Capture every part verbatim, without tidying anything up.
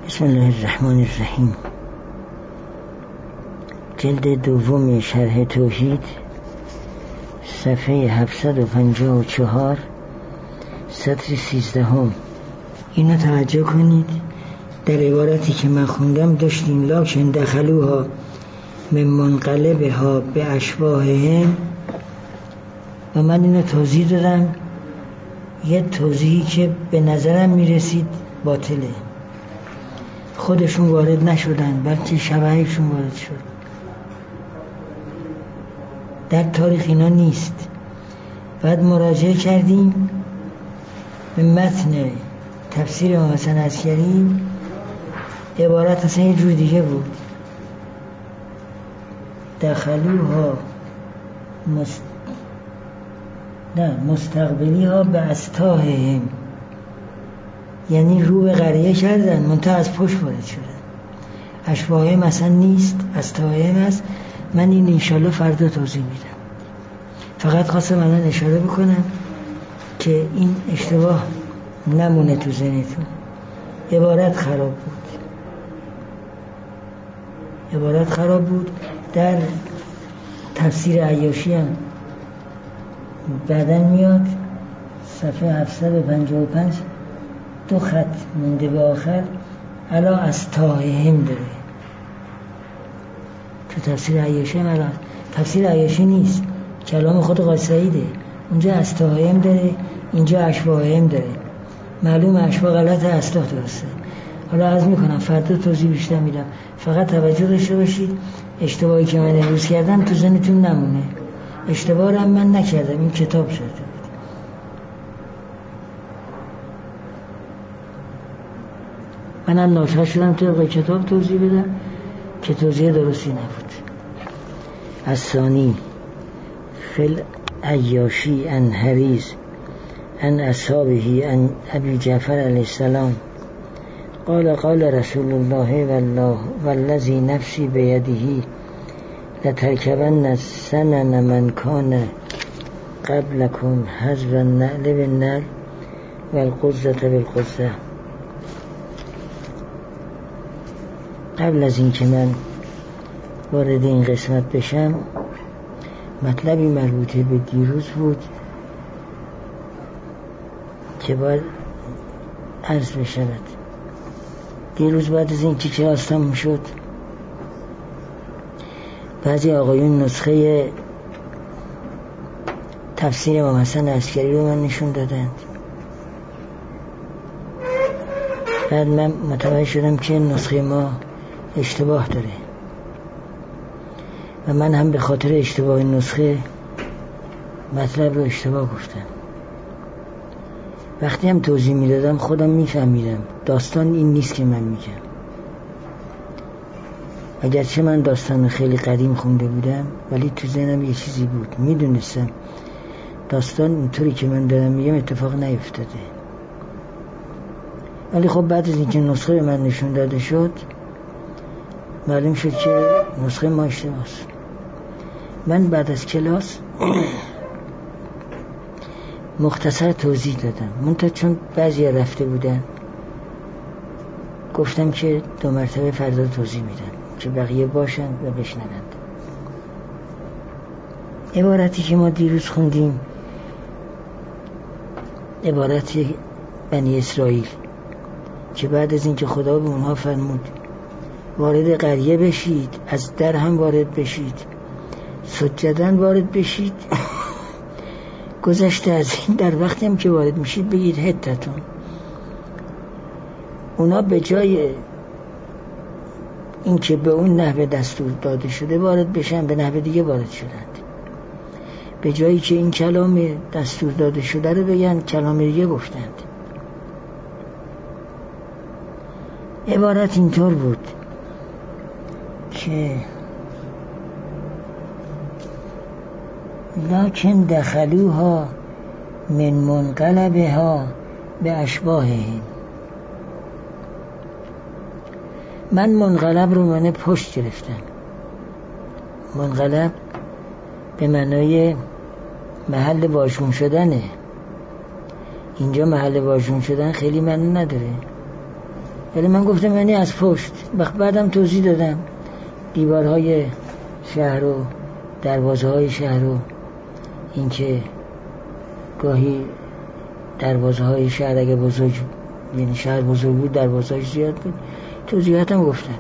بسم الله الرحمن الرحیم. جلد دوم شرح توحید، صفحه هفتصد و پنجاه و چهار، سطر سیزدهم. اینو توجه کنید، در عبارتی که من خوندم داشتیم لکن دخلوها من منقلبها به اشباههم، و من اینو توضیح دادم، یه توضیحی که به نظرم میرسید باطله. خودشون وارد نشدن بلکه شبهشون وارد شد. در تاریخ اینا نیست. بعد مراجعه کردیم به متن تفسیر امام حسن عسکری، عبارت اصلا یه جور دیگه بود. دخلوها مست... نه مستقبلی ها به استاهم، یعنی رو به قریه کردن منتها از پشت وارد شدن. اشباهم مثلا نیست، استاهم است. من این انشالله فردا توضیح میدم. فقط خواستم الان اشاره بکنم که این اشتباه نمونه تو ذهنتون. عبارت خراب بود، عبارت خراب بود. در تفسیر عیاشی هم بعدن میاد، صفحه هفتصد و پنجاه و پنج، دو خط مونده به آخر، الا استاهم داره. تو تفسیر عیاشی هم الان تفسیر عیاشی نیست، کلام خود قاضی سعیده. اونجا استاهم داره، اینجا اشباهم داره. معلوم اشباه غلط، استا درسته. حالا عرض میکنم فردا توضیح بیشتر میدم. فقط توجه داشته باشید اشتباهی که من امروز کردم تو ذهنتون نمونه. اشتباه هم من نکردم، این کتاب شده. منم ناچار شدم طبق کتاب توضیح بدم که توضیح درستی نبود. الثانی فل عیاشی ان حریز ان اصحابه ان ابی جعفر علیه السلام قال قال رسول الله والله والذی نفسی بیده لترکبن سنن من کان قبلکم حذو النعل بالنعل والقزة بالقزة. قبل از این که من وارد این قسمت بشم، مطلبی مربوطه به دیروز بود که باید عرض بشود. دیروز بعد از این که کلاس تموم شد، بعضی آقایون نسخه تفسیر امام حسن عسکری رو من نشون دادند. بعد من متوجه شدم که نسخه ما اشتباه داره و من هم به خاطر اشتباه نسخه مطلب رو اشتباه گفتم. وقتی هم توضیح میدادم خودم میفهمیدم داستان این نیست که من میگم. اگرچه من داستان خیلی قدیم خونده بودم، ولی تو ذهنم یه چیزی بود، میدونستم داستان اینطوری که من دارم میگم اتفاق نیفتاده. ولی خب بعد از اینکه نسخه من نشون داده شد، معلوم شد که نسخه ما اشتباه است. من بعد از کلاس مختصر توضیح دادم، منتها چون بعضی رفته بودن گفتم که دو مرتبه فردا توضیح میدم که بقیه باشن و بشنوند. عبارتی که ما دیروز خوندیم عبارت بنی اسرائیل که بعد از اینکه خدا به اونها فرمود وارد قریه بشید، از در هم وارد بشید، سجدن وارد بشید، گذشته از این در وقتی هم که وارد میشید بگید حتتون. اونا به جای این که به اون نحوه دستور داده شده وارد بشن، به نحوه دیگه وارد شدند. به جایی که این کلام دستور داده شده رو بگن، کلام دیگه گفتند. عبارت اینطور بود که لکن دخلوها من منقلبها به اشباههم. من منقلب رو معنی پشت گرفتم. منقلب به معنای محل واژگون شدنه. اینجا محل واژگون شدن خیلی معنی نداره. ولی من گفتم یعنی از پشت. وقت بعدم توضیح دادم دیوارهای شهر و دروازه های شهر و اینکه گاهی دروازه های شهر اگه بزرگ، یعنی شهر بزرگ بود دروازه هاش زیاد بود، توضیحاتم گفتم.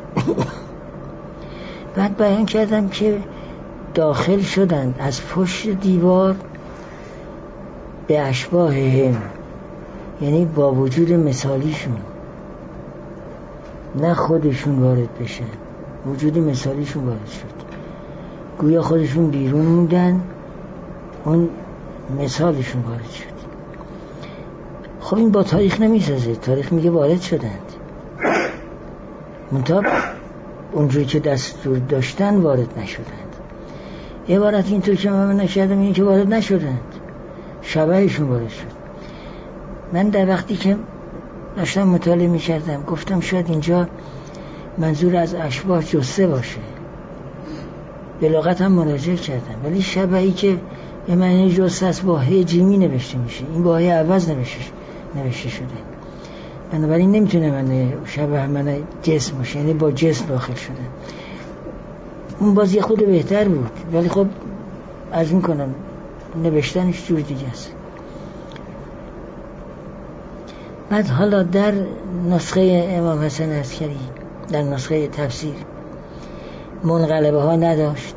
بعد بیان کردم که داخل شدند از پشت دیوار به اشباه هم، یعنی با وجود مثالیشون، نه خودشون وارد بشن، وجود مثالیشون وارد شد. گویا خودشون بیرون موندن، اون مثالشون وارد شد. خب این با تاریخ نمیسازه، تاریخ میگه وارد شدند، منتها اونجوری که دستور داشتن وارد نشدند. عبارت اینطور که من نشدم این که وارد نشدند، شبهشون وارد شد. من در وقتی که داشتم مطالعه میکردم گفتم شاید اینجا منظور از اشباه جثه باشه، به لغت هم مراجعه کردم، ولی شبهی که به معنی جثه است با ه جیمی نوشته میشه، این با ه عوض نوشته نوشته شده. بنابراین نمیتونه من شبه من جسم باشه، یعنی با جسم داخل شده. اون باز یه خود بهتر بود، ولی خب از این کنم نوشتنش جور دیگه است. بعد حالا در نسخه امام حسن عسکری، در نسخه تفسیر منقلبه ها نداشت،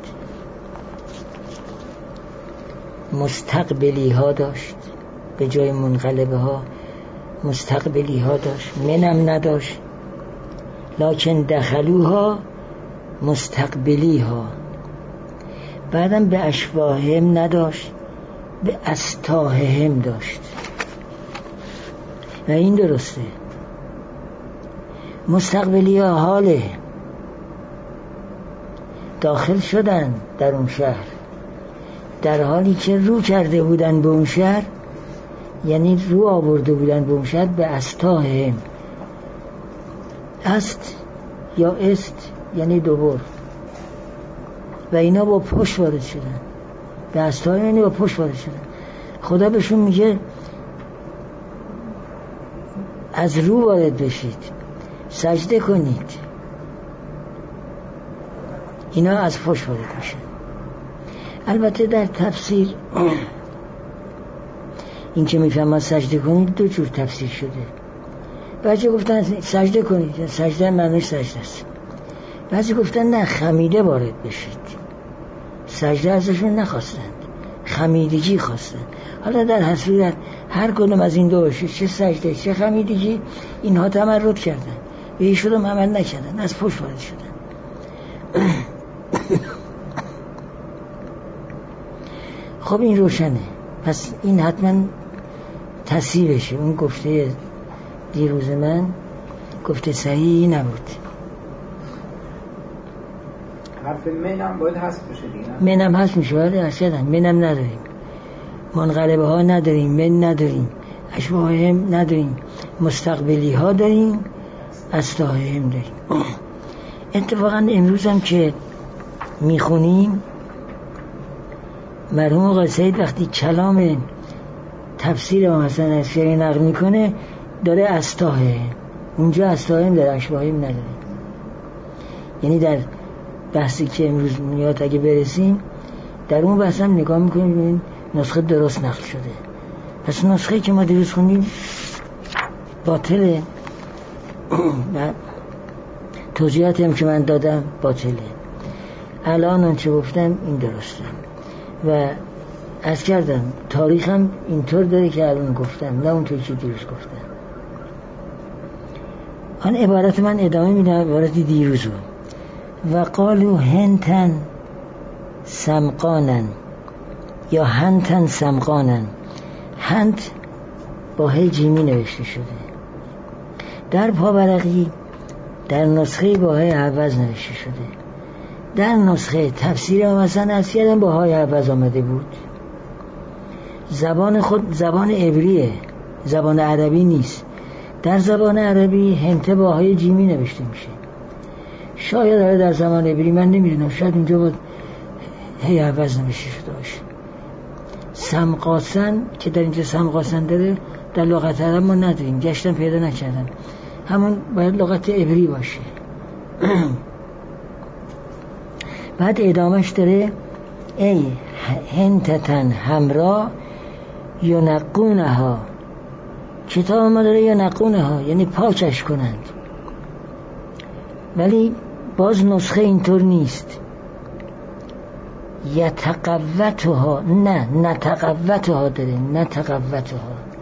مستقبلی ها داشت، به جای منقلبه ها مستقبلی ها داشت. منم نداشت، لکن دخلوها مستقبلی ها. بعدم به اشباهم نداشت، به استاهم داشت و این درسته. مستقبلی ها حاله داخل شدن در اون شهر، در حالی که رو کرده بودن به اون شهر، یعنی رو آورده بودن به اون شهر به استاهم. است یا است یعنی دوبار، و اینا با پشت وارد شدن. به استاهم یعنی با پشت وارد شدن. خدا بهشون میگه از رو وارد بشید، سجده کنید. اینا از پشت وارد میشن. البته در تفسیر این که میفهمن سجده کنید دو جور تفسیر شده. بعضی گفتن سجده کنید، سجده معنیش سجده است. بعضی گفتن نه، خمیده وارد بشید. سجده ازشون نخواستند، خمیدگی خواستند. حالا در هر صورت هر کدوم از این دو باشه، چه سجده چه خمیدگی، اینها تمرد کردن، به ایشون هم عمل نکردن، از پشت وارد شدن. خب این روشنه. پس این حتما تصحیحشه. اون گفته دیروز من گفته صحیحی نبود. حرف منم باید حذف بشه دیگه. منم حذف میشه، ولی اصلا منم نداریم، منقلبه ها نداریم، من نداریم، اشباه هم نداریم، مستقبلی ها داریم، استاه هم داریم. اتفاقا امروز هم که میخونیم مرحوم آقا سید وقتی کلام تفسیر امام حسن عسکری نقل میکنه داره استاهه، اونجا استاهه هم داره، اشباهه هم نداره. یعنی در بحثی که امروز میاد اگه برسیم در اون بحث هم نگاه میکنیم ببینیم نسخه درست نقل شده. پس نسخه که ما دیروز خوندیم باطله و توضیحاتی هم که من دادم باطله. الان اون چه گفتم این درسته و از کردم تاریخ هم اینطور داره که الان گفتم، نه اونطور که دیروز گفتم. آن عبارت من ادامه میدم، عبارت دیروز بود. و قالو هنتن سمقانن یا هنتن سمقانن. هنت با هی جیمی نوشته شده، در پاورقی در نسخه با های عوض نوشته شده، در نسخه تفسیر امام حسن عسکری هم با های عوض آمده بود. زبان خود زبان عبریه، زبان عربی نیست. در زبان عربی هنته با های جیمی نوشته میشه. شاید داره در زمان عبری من نمیدونم، شاید اینجا بود هی عوض نوشته شده باشه. سمقاسن که در اینجا سمقاسن داره در لغت عرب ما نداریم، گشتم پیدا نکردم، همون باید لغت عبری باشه. بعد ادامهش داره ای هنتتن همراه ینقونها، کتاب ما داره ینقونها یعنی پاکش کنند، ولی باز نسخه اینطور نیست. یتقوتها، نه نتقوتها داره، نتقوتها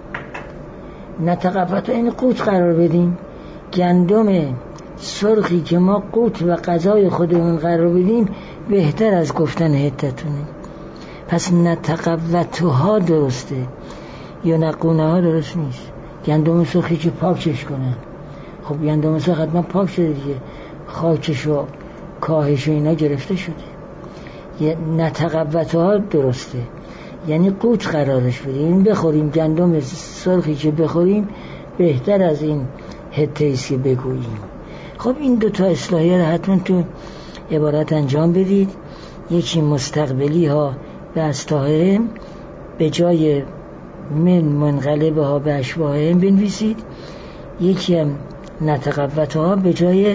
نتقوتها این قوت قرار بدیم. گندم سرخی که ما قوت و غذای خودمون قرار بدیم بهتر از گفتن حتتونه. پس نتقوتها درسته، یا نقونها درست نیست. گندم سرخی که پاکش کنن، خب گندم سرخ حتما پاک شده دیگه، خاکش و کاهش و اینا گرفته شده. یه نتقوتها درسته، یعنی قوت قرارش بدیم، این بخوریم گندم سرخی که بخوریم بهتر از این حته‌ایست که بگوییم. خب این دو تا اصلاحیه رو حتما تو عبارت انجام بدید. یکی مستقبلی ها به استاهم به جای من منقلبه ها به اشباهم بنویسید، یکی هم نتقوت ها به جای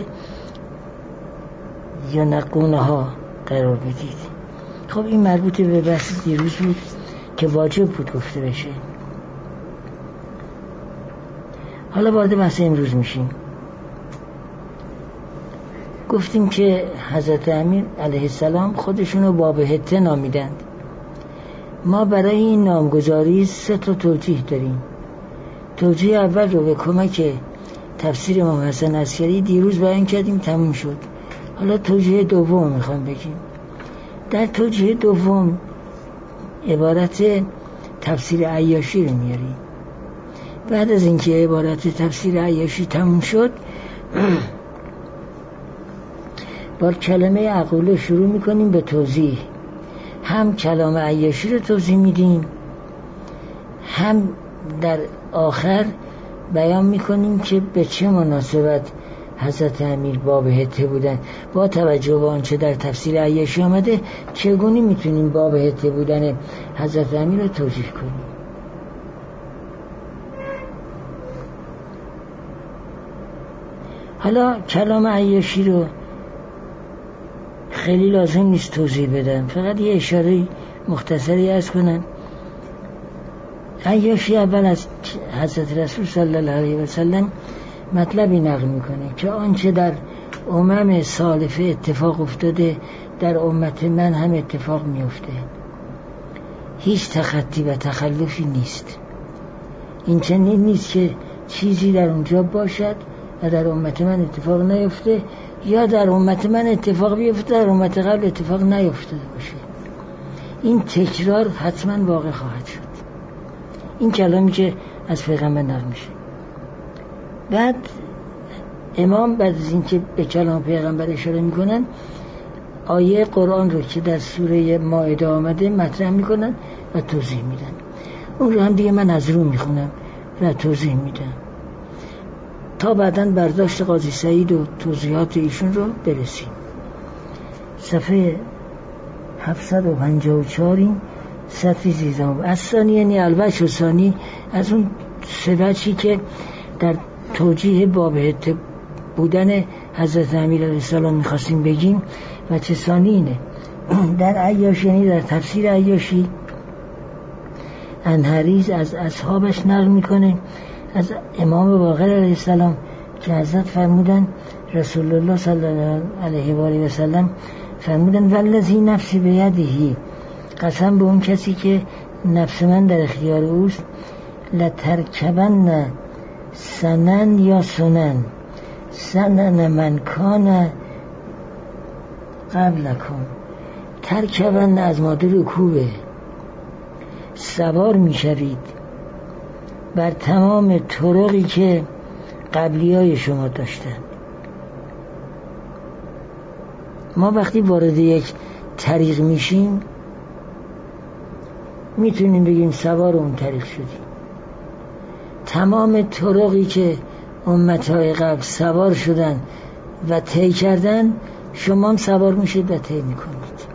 ینقونه ها قرار بدید. خب این مربوط به بحث دیروز بود که واجب بود گفته بشه. حالا وارد بحث امروز میشیم. گفتیم که حضرت امیر علیه السلام خودشونو باب حته نامیدند. ما برای این نامگذاری سه تا توجیه داریم. توجیه اول رو به کمک تفسیر امام حسن عسکری دیروز بیان کردیم، تموم شد. حالا توجیه دوم میخوام بگیم. در توجیه دوم عبارت تفسیر عیاشی رو میاریم. بعد از اینکه عبارت تفسیر عیاشی تموم شد با کلمه عقوله شروع میکنیم به توضیح. هم کلام عیاشی رو توضیح میدیم، هم در آخر بیان میکنیم که به چه مناسبت حضرت امیر باب حته بودن. با توجه به آنچه در تفسیر عیاشی آمده چگونه میتونیم باب حته بودن حضرت امیر رو توضیح کنیم. حالا کلام عیاشی رو خیلی لازم نیست توضیح بدم، فقط یه اشاره مختصری عرض کنم. عیاشی اول از حضرت رسول صلی الله علیه و سلم مطلبی نقل میکنه که آنچه در امم سالفه اتفاق افتاده در امت من هم اتفاق میفته. هیچ تخطی و تخلفی نیست. این چنین نیست که چیزی در اونجا باشد و در امت من اتفاق نیفته، یا در امت من اتفاق بیفته در امت قبل اتفاق نیفتاده باشه. این تکرار حتما واقع خواهد شد. این کلامی که از پیغمبر نقل میشه. بعد امام بعد از اینکه به کلام پیغمبر اشاره میکنن آیه قرآن رو که در سوره مائده آمده مطرح میکنن و توضیح میدن. اون رو هم دیگه من از رو میخونم و توضیح میدم تا بعداً برداشت قاضی سعید و توضیحات ایشون رو برسیم. صفحه هفتصد و پنجاه و چهار این سطری زیزام از ثانی، یعنی الوجه و ثانی از اون سه وجهی که در توجیه باب حته بودن حضرت امیر علیه السلام میخواستیم بگیم. و چه ثانی اینه در عیاشی، یعنی در تفسیر عیاشی انحریز از اصحابش نقل میکنه از امام باقر علیه السلام که حضرت فرمودن، رسول الله صلی الله علیه و آله و سلم فرمودن والذی نفسی بیدیه، قسم به اون کسی که نفس من در اختیار اوست، لترکبن سنن یا سنن سنن من کان قبلکم. ترکبن از ماده رکوبه، سوار میشوید بر تمام طرقی که قبلیای شما داشتن. ما وقتی وارد یک طریق میشیم میتونیم بگیم سوار اون طریق شدیم. تمام طرقی که امتهای قبل سوار شدن و طی کردن شما هم سوار میشید و طی میکنید.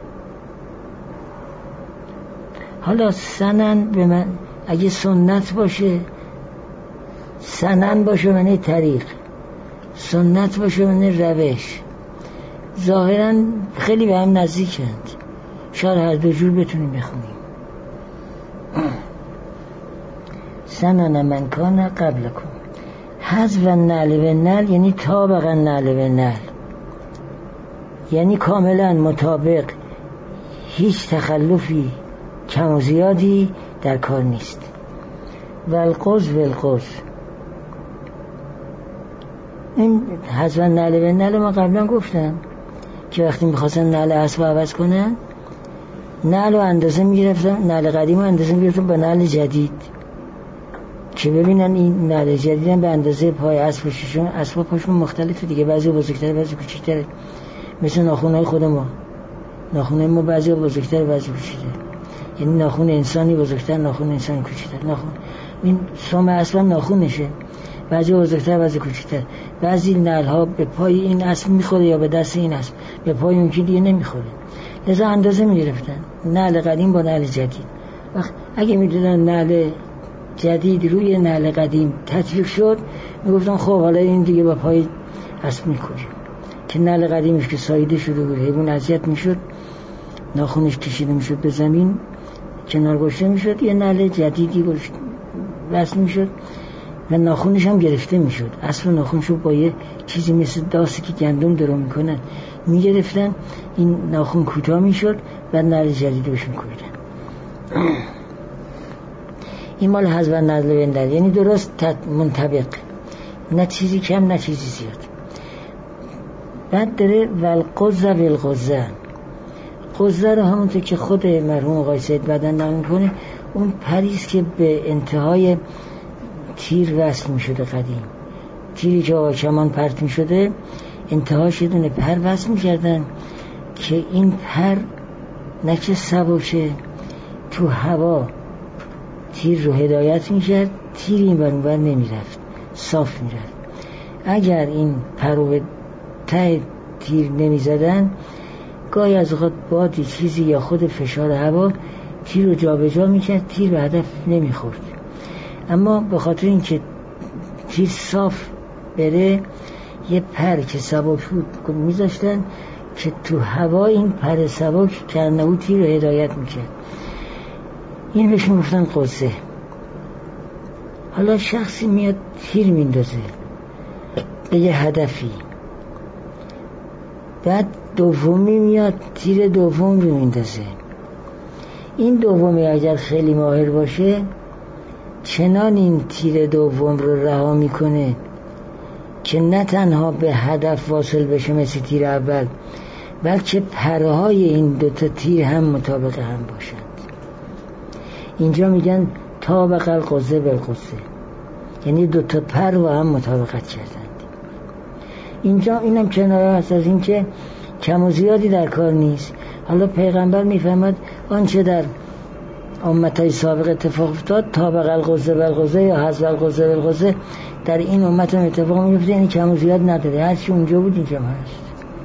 حالا سنن به من اگه سنت باشه، سنن باشه معنی طریق، سنت باشه من روش. ظاهرا خیلی به هم نزدیکند، شاید هر دو جور بتونیم بخونیم. سنن من کان قبلکم، حذف النعل بالنعل یعنی طابق النعل بالنعل، یعنی کاملا مطابق، هیچ تخلفی کم و زیادی در کار نیست. و القز و القز، این حذف النعل بالنعل ما قبلا گفتم که وقتی میخواستن نعل اسب عوض کنن، نعل و اندازه میگرفتن، نعل قدیم و اندازه میگرفتن با نعل جدید که ببینن این نعل جدیدن به اندازه پای اسب پاشون، اسب پاشون مختلفه دیگه، بعضی بزرگتره بعضی کوچیک‌تره، مثل ناخن‌های خود ما، ناخن ما بعضی بزرگتر بعضی کوچیک‌تر، یعنی ناخن انسانی بزرگتر، ناخن انسانی کوچیک‌تر، ناخن این سم اسب ناخنشه، بعضی بزرگتر بعضی کوچیک‌تر. بعضی نعل‌ها به پای این اسب میخوره یا به دست این اسب، به پای اون که دیگه نمیخوره، لذا اندازه میگرفتن نعل قدیم با نعل جدید. وقت اگه میدونن نعل جدید روی نعل قدیم تطبیق شد، میگفتن خب حالا این دیگه با پای اسب میخوره، که نعل قدیمش که ساییده شده بود، حیوان اذیت میشد، ناخنش کشیده میشد به زمین، کنار گذاشته میشد، یه نعل جدیدی وصل میشد و ناخنش هم گرفته میشد. اصل ناخنشو با یه چیزی مثل داستی که گندم درو میکنن میگرفتن، این ناخن کوتاه میشد و نعل جدید بهش میکوبیدن. این مال حذف نعل بالنعل، یعنی درست منطبق، نه چیزی کم نه چیزی زیاد. بعد داره والقزه بالقزه، قزه رو همونطور که خود مرحوم آقای سید بدن نام میکنه، اون پریست که به انتهای تیر وصل میشده قدیم، تیری که آقای کمان پرت میشده انتهاش یه دونه پر وصل میکردن که این پر نچه سبکه تو هوا تیر رو هدایت میکرد، تیر این بر اون بر نمیرفت، صاف میرفت. اگر این پر رو به ته تیر نمیزدن، گاهی از اوقات بادی چیزی یا خود فشار هوا تیر رو جا به جا میکرد، تیر به هدف نمیخورد. اما به خاطر اینکه تیر صاف بره، یه پر که سبک بود میذاشتن که تو هوا این پر سبک کرنهو تیر رو هدایت میکرد. این بهش میگفتن قزه. حالا شخصی میاد تیر میندازه به یه هدفی، بعد دومی میاد تیر دوم رو میندازه. این دومی اگر خیلی ماهر باشه، چنان این تیر دوم رو رها میکنه که نه تنها به هدف واصل بشه مثل تیر اول، بلکه پرهای این دوتا تیر هم مطابق هم باشند. اینجا میگن طابق القزه بالقزه، یعنی دوتا پر و هم مطابقت کردند. اینجا اینم کنایه هست از این که کم و زیادی در کار نیست. حالا پیغمبر میفهمد آنچه در امتهای سابق اتفاق افتاد، طابق القزه بالقزه یا حذف القزه بالقزه، در این امت هم اتفاق میفته، یعنی کم و زیاد نداره، هرچی اونجا بود اینجا هست.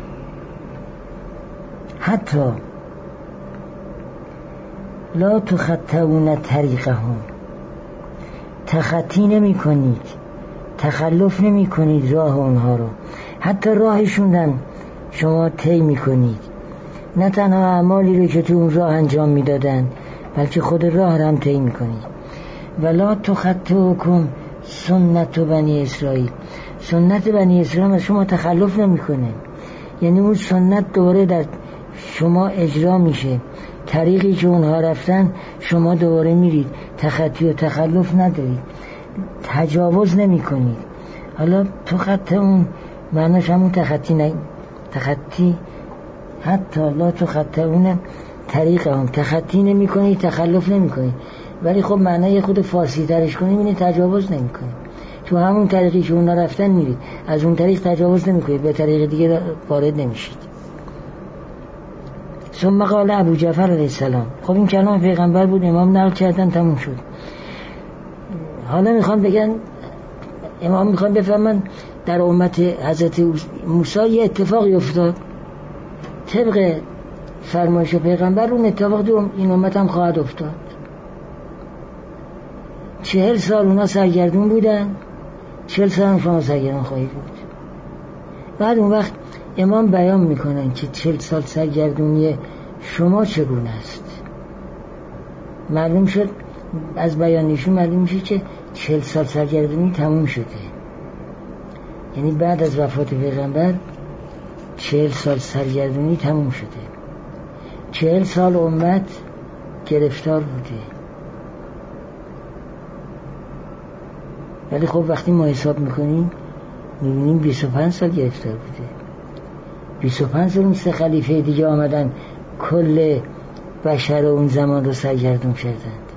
حتی لا تخطئون طریقهم، تخطی نمی کنید، تخلف نمی کنید راه اونها رو، حتی راهشون هم شما طی می کنید. نه تنها اعمالی رو که تو اون راه انجام می دادن، بلکه خود راه هم طی می کنید. ولا تخطئکم سنت بنی اسرائیل، سنت بنی اسرائیل از شما تخلف نمی کنه، یعنی اون سنت دوره در شما اجرا میشه، طریقی که اونها رفتن شما دوباره میرید، تخطی و تخلف ندارید، تجاوز نمی کنید. حالا تخطئون معناش همون تخطی نه، تخطی حتی لا تخطئون طریقهم، تخطی نمی کنید، تخلف نمی کنید، ولی خب معنای خود فارسی ترش کنیم اینه تجاوز نمی کنید، تو همون طریقی که اونها رفتن میرید، از اون طریق تجاوز نمی کنید، به طریق دیگه وارد نمیشید. ثم قال ابو جعفر علیه السلام، خب این کلام پیغمبر بود، امام نقل کردن، تموم شد. حالا میخوان بگن، امام میخوان بفهمن در امت حضرت موسی یه اتفاقی افتاد، طبق فرمایش پیغمبر اون اتفاق دوم این امت هم خواهد افتاد. چهل سال اونا سرگردون بودن، چهل سال هم شما سرگردون خواهید بود. بعد اون وقت امام بیان میکنن که چهل سال سرگردونی شما چگونه است. معلوم شد از بیانشون معلوم میشه که چهل سال سرگردونی تموم شده، یعنی بعد از وفات پیغمبر چهل سال سرگردونی تموم شده. چهل سال امت گرفتار بوده، ولی خب وقتی ما حساب میکنیم میبینیم بیست و پنج سال گرفتار بوده. بیست و پنج سال اون سه خلیفه دیگه آمدن کل بشر اون زمان رو سرگردون کردند.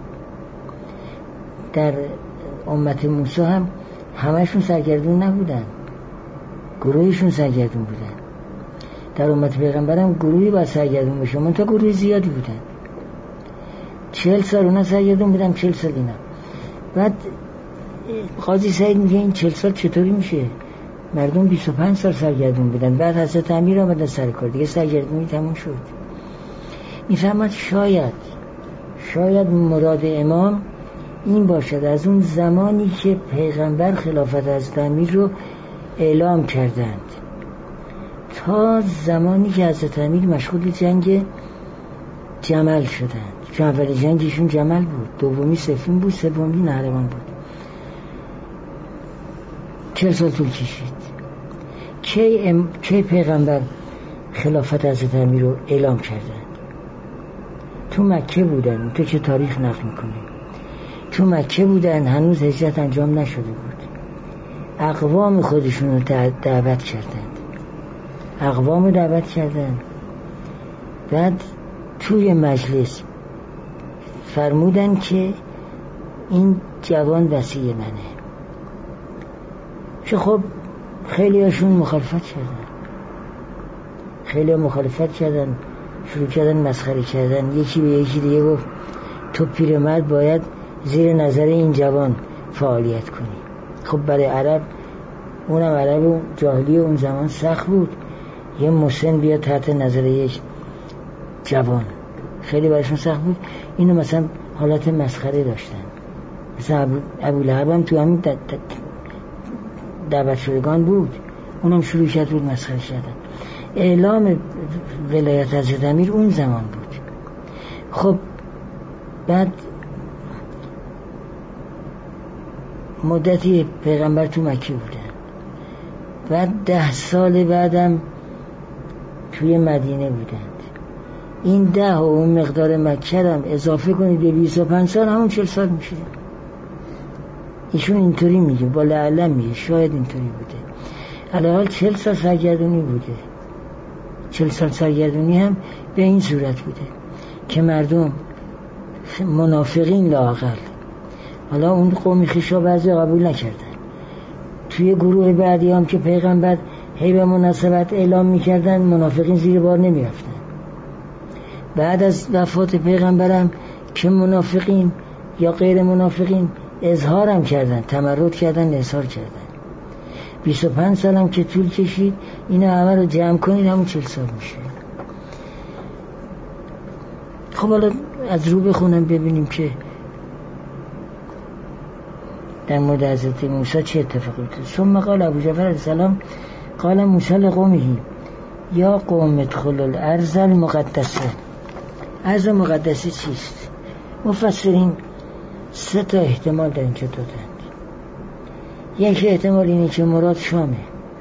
در امت موسی هم همشون سرگردون نبودن، گروهشون سرگردون بودن. در امت پیغمبر هم گروهی باید سرگردون بشه، منتها گروه زیادی بودن. چهل سال اونا سرگردون بودن، چهل سال اینا. بعد قاضی سعید میگه این چهل سال چطوری میشه؟ مردم بیست و پنج سال سرگردون بودن، بعد حضرت امیر آمدن سر کار، دیگه سرگردونی تموم شد. میفهمد شاید شاید مراد امام این باشد از اون زمانی که پیغمبر خلافت حضرت امیر رو اعلام کردند تا زمانی که حضرت امیر مشغول جنگ جمل شدند، چون اولی جنگشون جمل بود، دومی صفین بود، سومی نهروان بود. چهل سال طول کشید. کی, ام... کی پیغمبر خلافت حضرت امیر رو اعلام کردند؟ تو مکه بودن، تو چه تاریخ نقل میکنه؟ تو مکه بودن، هنوز هجرت انجام نشده بود. اقوام خودشون رو دعوت کردند، اقوام رو دعوت کردند. بعد توی مجلس فرمودن که این جوان وصی منه. که خب خیلی هاشون مخالفت کردن، خیلی ها مخالفت کردن، شروع کردن مسخره کردن. یکی به یکی دیگه گفت تو پیرمرد باید زیر نظر این جوان فعالیت کنی. خب برای عرب، اونم عرب جاهلی اون زمان سخت بود یه مسن بیاد تحت نظر یک جوان، خیلی برایشون سخت بود. اینو مثلا حالت مسخره داشتن. مثلا ابو لهب هم تو همین دعوت شدگان بود، اونم شروع کرد بود مسخره کردن. اعلام ولایت حضرت امیر اون زمان بود. خب بعد مدتی پیغمبر تو مکه بودن، بعد ده سال بعدم توی مدینه بودند. این ده و اون مقدار مکه هم اضافه کنید به بیست و پنج سال، همون چهل سال میشه. ایشون اینطوری میگه، با لعلم میگه شاید اینطوری بوده. علاوه چهل سال سرگردونی بوده. چهل سال سرگردونی هم به این صورت بوده که مردم منافقین لااقل، حالا اون قومی خیشا بعضی قبول نکردن، توی گروه بعدی هم که پیغمبر هی به مناسبت اعلام میکردن منافقین زیر بار نمیرفتن. بعد از وفات پیغمبرم که منافقین یا غیر منافقین اظهار هم کردن، تمرد کردن، اظهار کردن. بیست و پنج سال هم که طول کشید، اینا همه رو جمع کنید همون چهل سال میشه. خب حالا از رو بخونم ببینیم که در مورد حضرت موسی چه اتفاقی افتاد. ثم قال ابو جعفر علیه السلام قال موسی لقومه یا قوم ادخلوا الارض المقدسه. ارض مقدسه چیست؟ مفسرین سه تا احتمال در اینجا دادند. یک احتمال اینه که مراد شامه،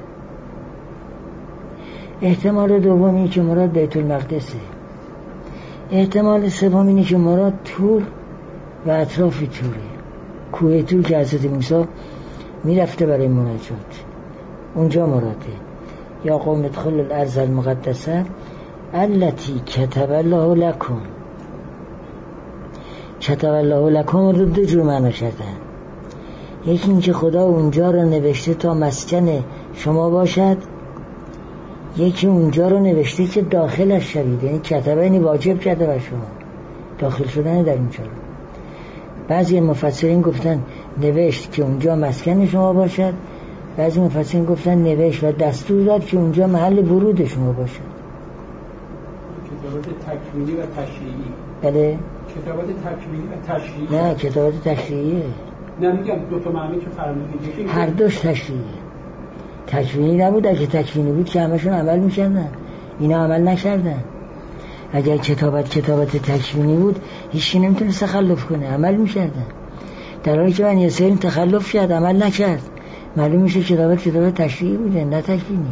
احتمال دوم اینه که مراد بیت المقدسه، احتمال سوم اینه که مراد تور و اطراف توره، کوه تور که حضرت موسی میرفته برای مناجات، اونجا مراده. یا قوم ادخلوا الارض المقدسه التي كتب الله لكم. كتب الله لكم رو دو جور معنا کردن. یکی این که خدا اونجا رو نوشته تا مسکن شما باشد، یکی اونجا رو نوشته که داخلش شوید، یعنی کتبه یعنی واجب کرده بر شما داخل شدن در اونجا رو. بعضی مفسرین گفتن نوشت که اونجا مسکن شما باشد، بعضی مفسرین گفتن نوشت و دستور داد که اونجا محل ورود شما باشد. کتابات تکوینی و تشریعی. بله کتابات تکوینی و تشریعی. نه کتابات تشریعیه. نه میگم دو تا معنی که فرمودید، هر دوش تشریعیه. تکوینی نبود. اگه تکوینی بود که همشون عمل میکردن، اینا عمل نکردن. اگر کتابت کتابت تکوینی بود هیچی نمیتونست تخلف کنه، عمل میکردن. در حالی که بنی اسرائیل تخلف کرد، عمل نکرد، معلوم میشه کتابت کتابت تشریعی بوده نه تکوینی.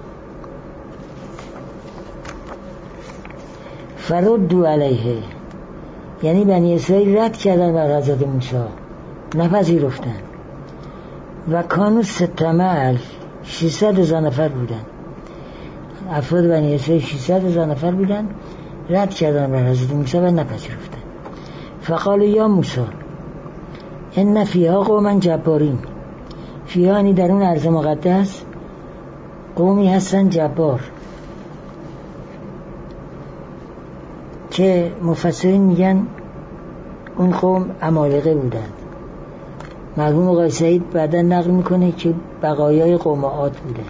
فردوا علیه، یعنی بنی اسرائیل رد کردن بر حضرت موسی، نپذیرفتن. و کانو ستمه ششصد هزار نفر بودن، افراد بنی اسرائیل ششصد هزار نفر بودن، رد کردن بر حضرت موسی و نپذیرفتن. فقالوا یا موسی ان فیها قوما جبارین، فیها یعنی در اون ارض مقدس قومی هستن جبار، که مفسرین میگن اون قوم عمالقه بودن. مرحوم آقای سعید بعدا نقل میکنه که بقایای قوم عاد بودند.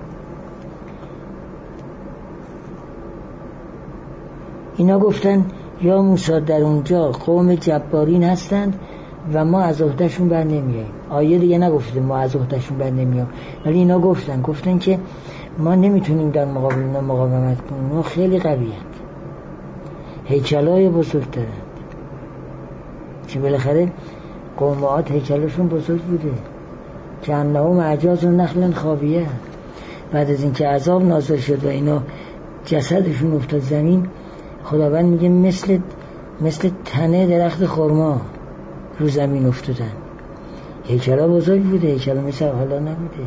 اینا گفتن یا موسی در اونجا قوم جبارین هستند و ما از عهدهشون بر نمیاییم. آیه دیگه نگفته ما از عهدهشون بر نمیاییم، ولی اینا گفتن گفتن که ما نمیتونیم در مقابل اینا مقاومت کنیم، اینا خیلی قوی‌اند، هیکلای بزرگ دارند. که بالاخره قوم عاد هیکلشون بزرگ بوده که انهم اعجاز نخل خاویه. بعد از اینکه عذاب نازل شد و اینا جسدشون افتاد زمین، خداوند میگه مثل مثل تنه درخت خرما رو زمین افتادن. هیکلا بزرگ بوده، هیکلا مثل حالا نبوده.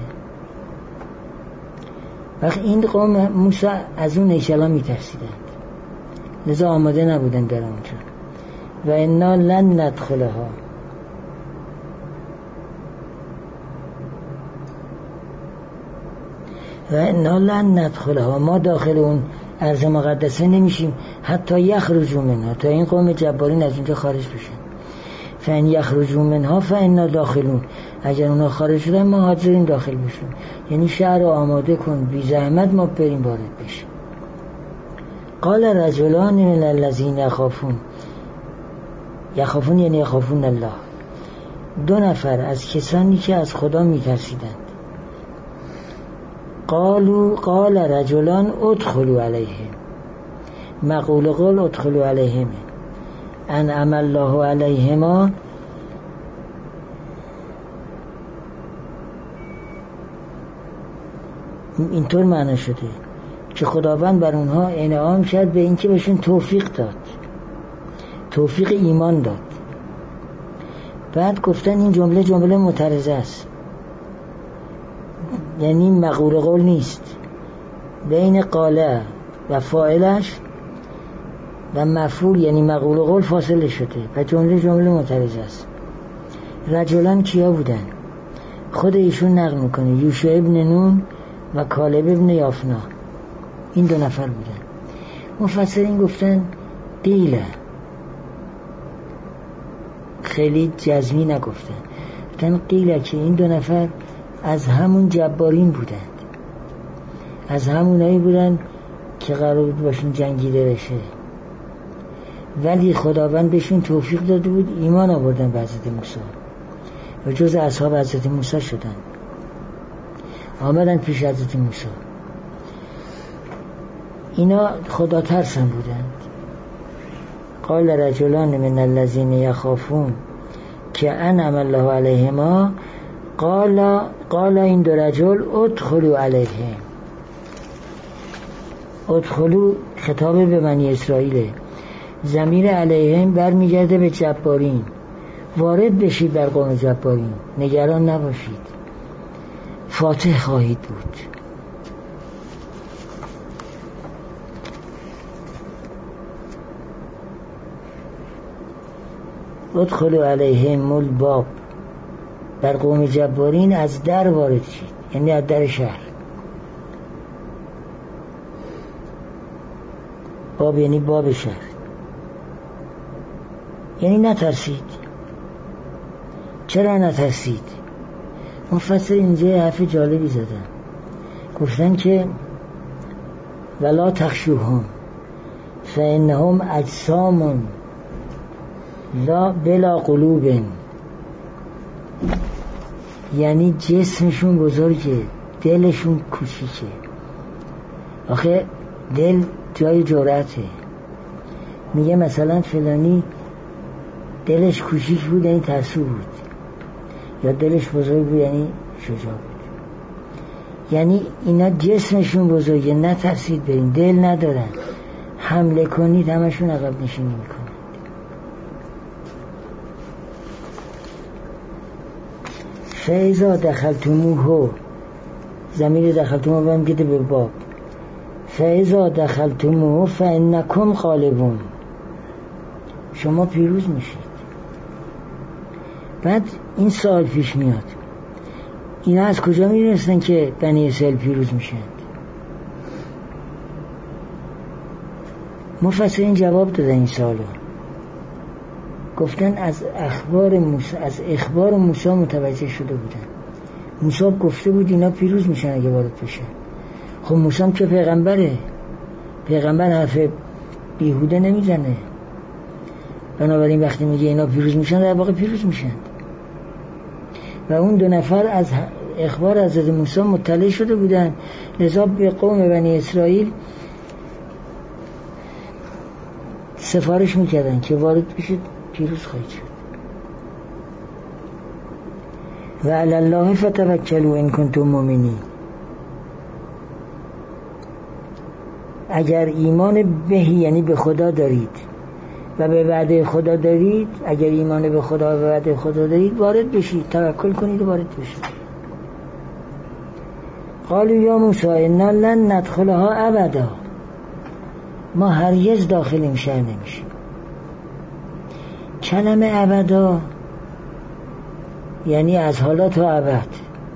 وقت این قوم موسی از اون هیکلا میترسیدند، لذا آماده نبودن در اونجا. و انا لن ندخلها، و انا لن ندخلها، ما داخل اون ارض مقدسه نمیشیم حتی یخرجوا منها، تا این قوم جبارین از اونجا خارج بشن. فان یخرجوا منها فانا داخلون، اگر اونا خارج شدن ما حاضرین داخل بشیم. یعنی شهر رو آماده کن، بی زحمت ما بریم وارد بشیم. قال رجلان من الذین یخافون، یخافون یعنی یخافون الله، دو نفر از کسانی که از خدا میترسیدند. قالوا قال رجلان ادخلوا علیهم، مقول قول ادخلوا علیهم انعم الله علیهما، اینطور معنی شده که خداوند بر اونها انعام کرد به اینکه بهشون توفیق داد، توفیق ایمان داد. بعد گفتن این جمله جمله معترضه است، یعنی مقول قول نیست، بین قاله و فاعلش و مفعول یعنی مقول قول فاصله شده و جمله جمله معترضه است. رجلان کیا بودن؟ خود ایشون نقل میکنه، یوشع ابن نون و کالب ابن یافنا، این دو نفر بودن. مفسرین گفتن قیله، خیلی جزمی نگفتن، گفتن قیله که این دو نفر از همون جبارین بودند، از همونایی بودند که قرار بود باشون جنگیده بشه، ولی خداوند بهشون توفیق داده بود ایمان آوردن به حضرت موسی و جز اصحاب حضرت موسی شدن، آمدن پیش حضرت موسی. اینا خدا ترسن بودند. قال رجلان من الذین یخافون که انعم الله علیهما، قال قال این دو رجل ادخلوا علیهم، ادخلوا خطاب به بنی اسرائیل، ضمیر علیهم برمیگرده به جبارین، وارد بشید در قوم جبارین، نگران نباشید، فاتح خواهید بود. ادخلوا علیهم الباب، در قوم جبارین از در وارد شید، یعنی از در شهر. باب یعنی باب شهر، یعنی نترسید. چرا نترسید؟ مفسر اینجا حرف جالبی زدن، گفتن که ولا تخشوهم فانهم اجسام لا بلا قلوب، یعنی جسمشون بزرگه، دلشون کوچیکه. آخه دل جای جرأته. میگه مثلا فلانی دلش کوچیک بود یعنی ترسو بود، یا دلش بزرگ بود یعنی شجاع بود. یعنی اینا جسمشون بزرگه، نترسید برین، دل ندارن، حمله کنید همشون عقب نشینی میکنن. فاذا دخلتموه، ضمیر دخلتموه هم گده به باب، فاذا دخلتموه فانکم غالبون، شما پیروز میشید. بعد این سوال پیش میاد، اینا از کجا میدونستن که بنی اسرائیل پیروز میشن؟ مفسرین جواب دادن این سوالو، گفتن از اخبار موسی، از اخبار موسی متوجه شده بودن. موسی گفته بود اینا پیروز میشن اگه وارد بشن. خب موسی هم که پیغمبره، پیغمبر حرف بیهوده نمیزنه، بنابراین وقتی میگه اینا پیروز میشن در واقع پیروز میشن. و اون دو نفر از اخبار حضرت موسی مطلع شده بودن، لذا به قوم بنی اسرائیل سفارش میکردن که وارد بشید پیروز خواهید شد. و علی الله فتوکلوا ان کنتم مؤمنین، اگر ایمان بهی یعنی به خدا دارید و به وعده خدا دارید، اگر ایمان به خدا و به وعده خدا دارید وارد بشید، توکل کنید و وارد بشید. قالوا یا موسی انا لن ندخلها ابدا، ما هرگز داخل این شهر نمیشیم. کلمه ابدا یعنی از حالا تا ابد.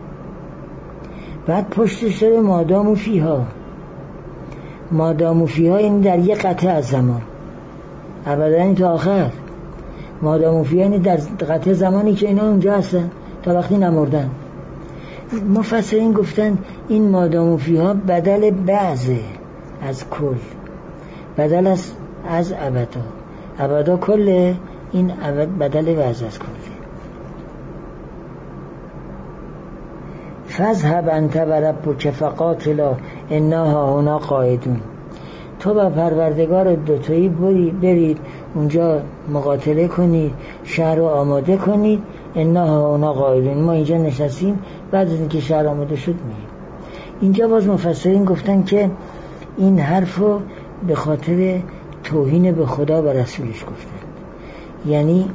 بعد پشتش داره مادام فیها، مادام فیها یعنی در یک قطعه از زمان، ابدا یعنی تا آخر. مادام فیها یعنی در قطعه زمانی که اینا اونجا هستن تا وقتی نمردن. مفسرین گفتن این مادام فیها بدل بعضه از کل، بدل از از ابدا. ابدا کله، این ابد بدل بعض از کله. فذهب انت و ربک فقاتلا انا هنا قاعدون، تو با پروردگار دوتایی برید اونجا مقاتله کنید، شهر رو آماده کنید. انا هنا قاعدون، ما اینجا نشستیم، بعد از اینکه شهر آماده شد میریم. اینجا باز مفسرین گفتن که این حرفو به خاطر توهین به خدا و رسولش گفتن، یعنی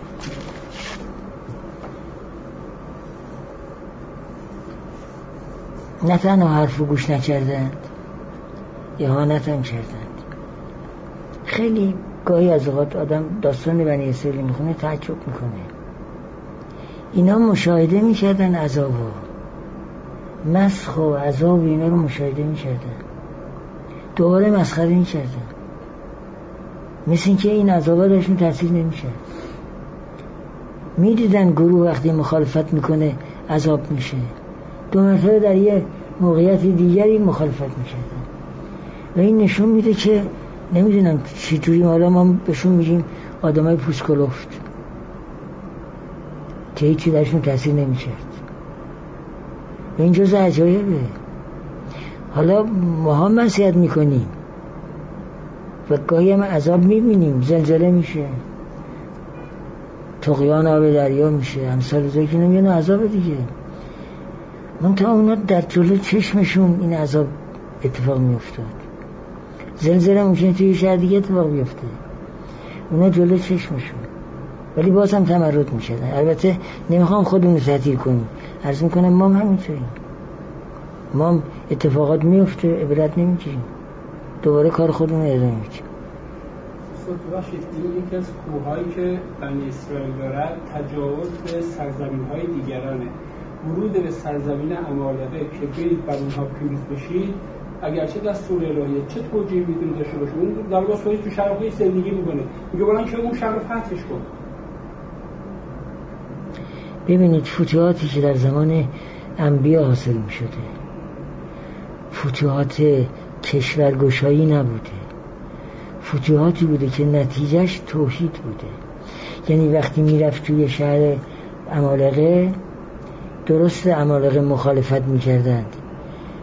نه تنها حرفو گوش نکردند، اهانت هم کردند. خیلی گاهی از اوقات آدم داستان بنی اسرائیل میخونه تعجب میکنه. اینا مشاهده میکردن عذابو، مسخ و عذاب اینا رو مشاهده میکردن، دوباره مسخره میکردن، مثل این که این عذابا داشتون تاثیر نمیشه. میدیدن گروه وقتی مخالفت میکنه عذاب میشه، دو مرتبه در یه موقعیت دیگری مخالفت میکردن. و این نشون میده که نمیدونم چی جوری حالا ما بهشون میگیم آدمای پوست کلفت که هیچی درشون تاثیر نمیکرد. و این جز عجایبه. حالا ما هم نصیحت میکنیم و گاهی هم عذاب میبینیم، زلزله میشه، طغیان آب دریا میشه، امثال زایی که نمیانه عذاب دیگه. من تا اونا در جلو چشمشون این عذاب اتفاق میافتاد. زلزله ممکنه توی شهر دیگه اتفاق بیفته، اونا جلو چشمشون، ولی باز هم تمرد میشدن. البته نمیخوام خودمون رو تحقیر کنیم، عرض میکنم ما هم همینطوریم، ما هم اتفاقات میفته عبرت نمیگیریم، دوباره کار خودمون رو ادامه میدیم. صد باشید این یکی از کوهایی که بنی اسرائیل دارد تجاوز به سرزمین‌های دیگرانه. ورود به سرزمین عمالقه که برید بر اونها پیروز بشید، اگرچه دستور الهیه، چه توجیهی میتونید داشته باشه؟ اون در واقع تو شهر خودش زندگی میکنه، میگه برای که اون شهر رو فتحش کن. ببینید فتوحاتی که در زمان انبیا حاصل میشده فتوحات کشورگشایی نبوده، فتوحاتی بوده که نتیجهش توحید بوده. یعنی وقتی میرفت توی شهر عمالقه، درست عمالقه مخالفت میکردند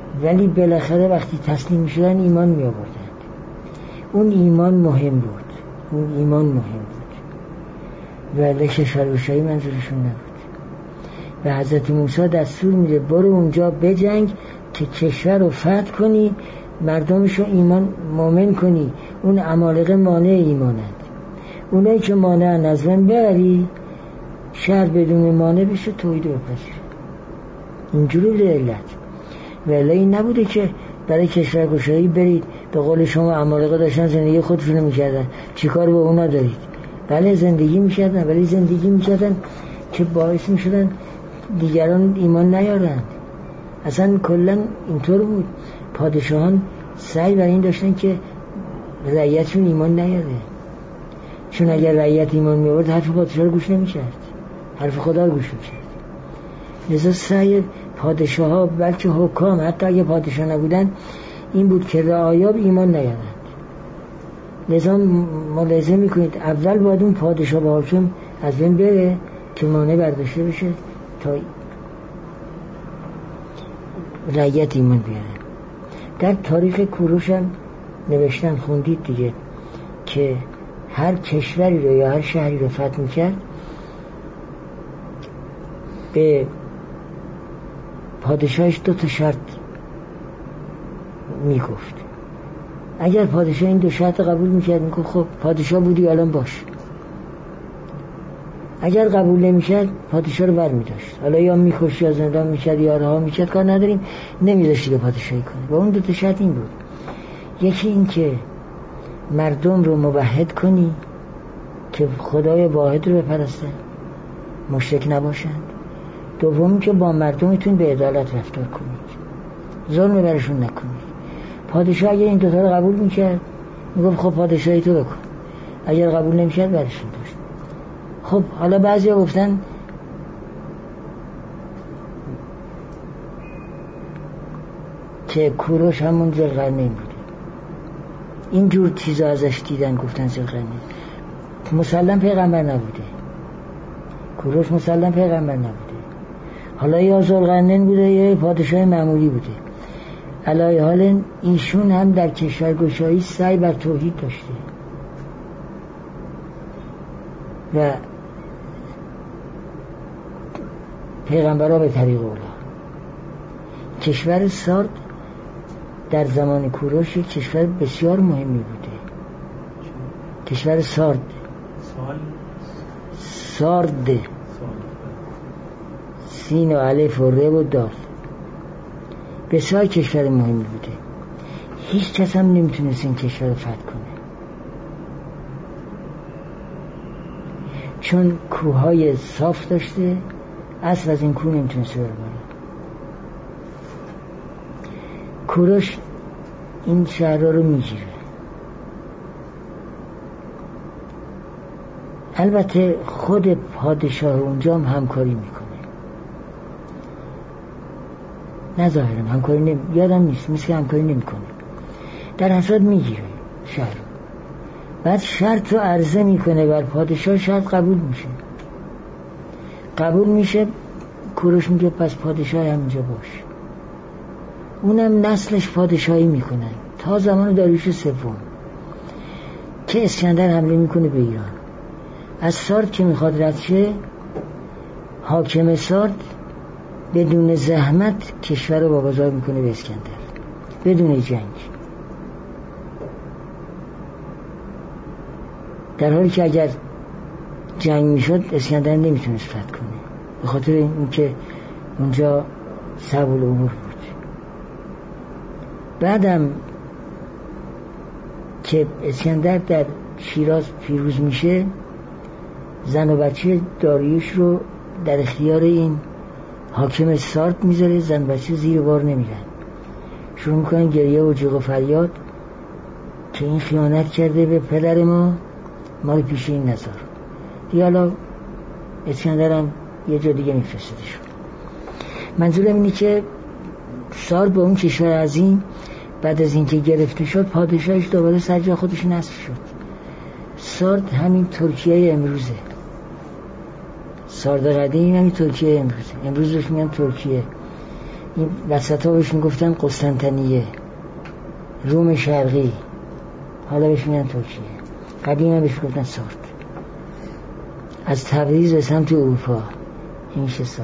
ولی بالاخره وقتی تسلیم شدن ایمان می آوردند. اون ایمان مهم بود، اون ایمان مهم بود، ولی کشورگشایی منظورشون نبود. و حضرت موسی دستور میده برو اونجا بجنگ که کشور رو فتح کنی، مردمش رو ایمان مؤمن کنی. اون عمالقه مانع ایمانند، اونایی که مانعن از بین ببری، شهر بدون مانع بشه توحید رو بپذیره. اینجوری بوده علت. ولی این نبوده که برای کشورگشایی برید به قول شما عمالقه داشتن زندگی خودشونو میکردن، چیکار به اونا دارید؟ بله زندگی میکردن، ولی زندگی میکردن که باعث میشدن دیگران ایمان نیارند. اصلا کلا اینطور بود، پادشاهان سعی بر این داشتن که رعیتشون ایمان نیاره، چون اگر رعیت ایمان میآورد حرف پادشاه رو گوش نمیکرد، حرف خدا رو گوش میکرد. لذا سعی پادشاه ها بلکه حکام حتی اگه پادشاه نبودن این بود که رعایا ایمان نیارند. لذا ملاحظه میکنید اول باید اون پادشاه با حاکم از بین بره که مانع برداشته بشه تا رعیت ایمان بیاره. در تاریخ کوروش هم نوشتن، خوندید دیگه، که هر کشوری رو یا هر شهری رو فتح میکرد به پادشاهش دو تا شرط میگفت. اگر پادشاه این دو شرط قبول میکرد میگفت خب پادشاه بودی الان باش. اگر قبول نمیکرد پادشاه رو بر میداشت، حالا یا میکشت یا زندان میکرد یا رها میکرد، کار نداریم، نمیذاشتی که پادشاهی کنه. و اون دو تا شرط این بود، یکی این که مردم رو موحد کنی که خدای واحد رو بپرستن، مشرک نباشند. دومی که با مردمتون به عدالت رفتار کنید، ظلم برشون نکنید. پادشاه اگر این دوتا رو قبول میکرد میگفت خب پادشاهی تو بکن، اگر قبول نمیکرد برشون داشت. خب حالا بعضی ها گفتن که کوروش همون ذوالقرنین بوده، اینجور چیزا ازش دیدن گفتن ذوالقرنین. مسلم پیغمبر نبوده، کوروش مسلم پیغمبر نبوده. حالا یا ذوالقرنین بوده یا پادشاه معمولی بوده. علی حال ایشون هم در کشورگشایی سعی بر توحید داشته و پیغمبرها به طریق اولا. کشور سارد در زمان کوروش یک کشور بسیار مهمی بوده. کشور سارد سارد سین و الف و ر و دال بسیار کشور مهمی بوده. هیچ کس هم نمیتونست این کشور رو فتح کنه، چون کوههای صاف داشته، اصل از این کوه نمیتونست بره بالا. کوروش این شهرها رو میگیره. البته خود پادشاه اونجا هم همکاری میکنه، نه ظاهرم همکاری نمی... یادم نیست، مثل همکاری نمیکنه، در حساد میگیره شهر. بعد شرط رو عرضه میکنه بر پادشاه، شرط قبول میشه. قبول میشه، کوروش میگه پس پادشاه همینجا باش. اونم نسلش پادشاهی میکنن تا زمان داریوش سوم که اسکندر حمله میکنه به ایران. از سارد که میخواد رد شه، حاکم سارد بدون زحمت کشور رو واگذار میکنه به اسکندر بدون جنگ، در حالی که اگر جنگ میشد اسکندر نمیتونست فتح کنه، به خاطر اینکه اونجا صعب الامور بود. بعدم که اسکندر در شیراز پیروز میشه، زن و بچه داریوش رو در اختیار این حاکم سارد میذاره، زن و بچه زیر بار نمیرن، شروع میکنن گریه و جیغ و فریاد که این خیانت کرده به پدر ما، ما رو پیش این نذار. دیگه حالا اسکندر هم یه جا دیگه میفرسته شد. منظورم اینه که سارد به اون کشور عظیم بعد از اینکه گرفته شد، پادشاهش دوباره سر جا خودش نصب شد. سارد همین ترکیه امروزه، سارد قدیم همین ترکیه امروزه، امروز بهش میگن ترکیه. این وسط ها بهش میگفتن قسطنطنیه، روم شرقی، حالا بهش میگن ترکیه، قدیم بهش میگفتن سارت. از تبریز به سمت اروپا این میشه سارت.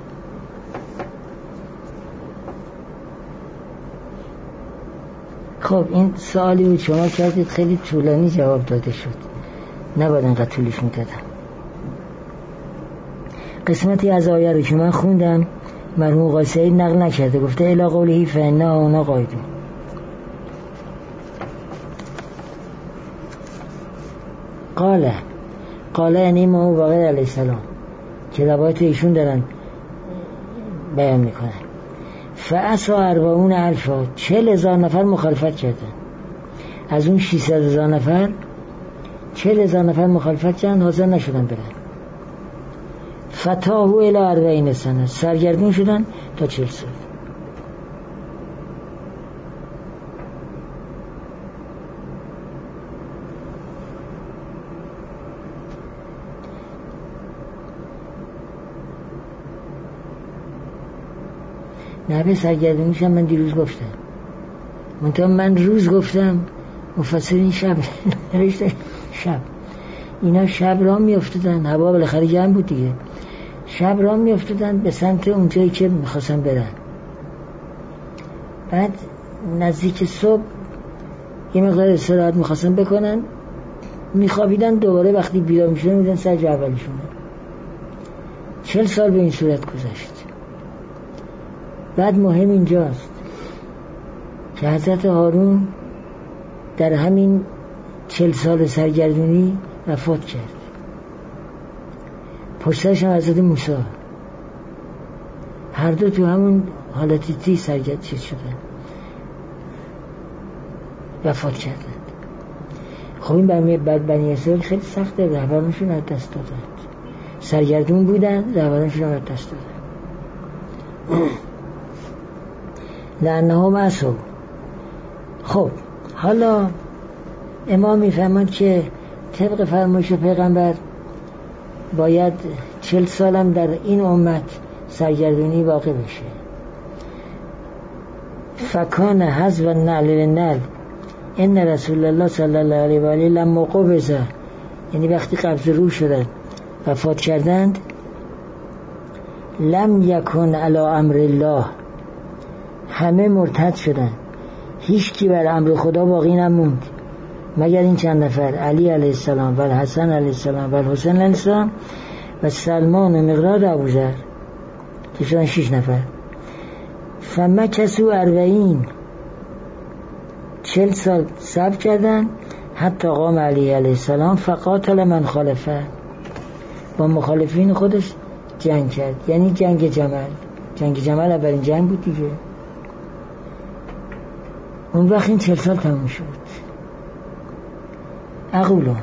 خب این سوالی بود شما کردید، خیلی طولانی جواب داده شد، نباید انقدر طولش میدادم. قسمتی از آیه رو که من خوندم مرحوم قاسمی نقل نکرده، گفته الی قوله فانا هنا قاعدون. قاله قاله یعنی امام باقر علیه السلام که روایت ایشون دارن بیان میکنن. فعصا اربعون الفا، چهل هزار نفر مخالفت کردن. از اون ششصد هزار نفر چهل هزار نفر مخالفت کردن، حاضر نشدن برن. فتاهو الی اربعین سنه، سرگردون شدن تا چهل سال. نحوه سرگردونیشم من دیروز گفتم، منطقه من روز گفتم، مفسرین شب نوشتن شب. اینا شب را می افتادن، هوا بالاخره گرم بود دیگه، شب را می افتادن به سمت اونجایی که میخواستن برن. بعد نزدیک صبح یه مقدار استراحت میخواستن بکنن، میخوابیدن، دوباره وقتی بیدار میشدن میدن سر جا اولیشونه. چل سال به این صورت گذشت. بعد مهم اینجاست که حضرت هارون در همین چل سال سرگردونی وفات کرد. پشتش هم حضرت موسی، هر دو تو همون حالتی تی سرگرد چیز شدن، وفات کردند. خب این بر بنی اسرائیل خیلی سخته، رهبرانشون از دست دادند، سرگردون بودن، رهبرانشون از دست دادن. لعنهم عصوا. خب حالا امام میفهمند که طبق فرمایش پیغمبر باید چل سالم در این امت سرگردونی واقع بشه. فکان حذف النعل للنعل ان رسول الله صلی الله علیه و آله لما قبض، یعنی وقتی قبض روح شدن وفات کردند، لم یکن علی امر الله، همه مرتد شدن، هیچ کی بر امر خدا باقی نموند مگر این چند نفر، علی علیه السلام و حسن علیه السلام و حسین علیه السلام و سلمان و مقداد ابوذر که شدن شش نفر. فمکثوا اربعین، چل سال صبر کردن، حتی قام علی علیه السلام فقاتل من خالفه، با مخالفین خودش جنگ کرد، یعنی جنگ جمل. جنگ جمل اولین جنگ بود دیگه. اون وقت این چل سال تموم شد. اقولو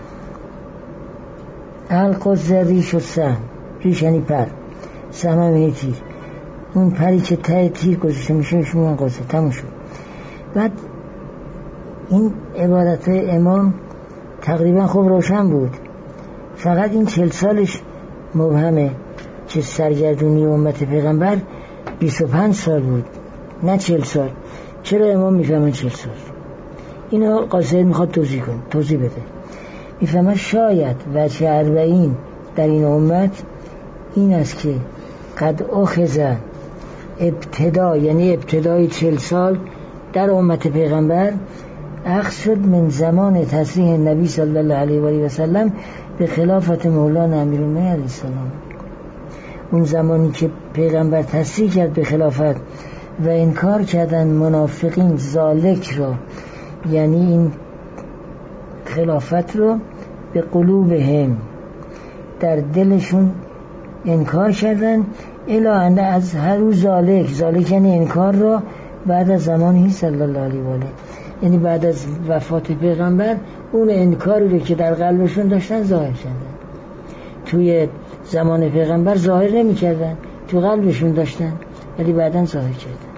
القز ریش و سهم، ریش یعنی پر، سهم هم یعنی تیر، اون پری که ته تیر گذاشته میشه شما قزه، تموم شد. بعد این عبارت امام تقریبا خوب روشن بود، فقط این چل سالش مبهمه که سرگردونی امت پیغمبر بیست و پنج سال بود نه چل سال. چرا امام میفهمن چل سال؟ اینو قاصد میخواد توضیح کنه، توضیح بده. میفهمن شاید وجه اربعین در این امت این است که قد اخذ ابتدا، یعنی ابتدای چل سال در امت پیغمبر اخذ شد من زمان تصریح نبی صلی الله علیه و آله و سلم به خلافت مولانا امیرالمومنین علیه السلام. اون زمانی که پیغمبر تصریح کرد به خلافت و انکار کردن منافقین ذالک را، یعنی این خلافت رو به قلوبهم، در دلشون انکار کردن، الا انده از هر روز ذالک، ذالک یعنی انکار را بعد از زمانی صلی الله علیه و آله، یعنی بعد از وفات پیغمبر اون انکاری رو که در قلبشون داشتن ظاهر کردن. توی زمان پیغمبر ظاهر نمی کردن، تو قلبشون داشتن ولی بعداً ظاهر کردن.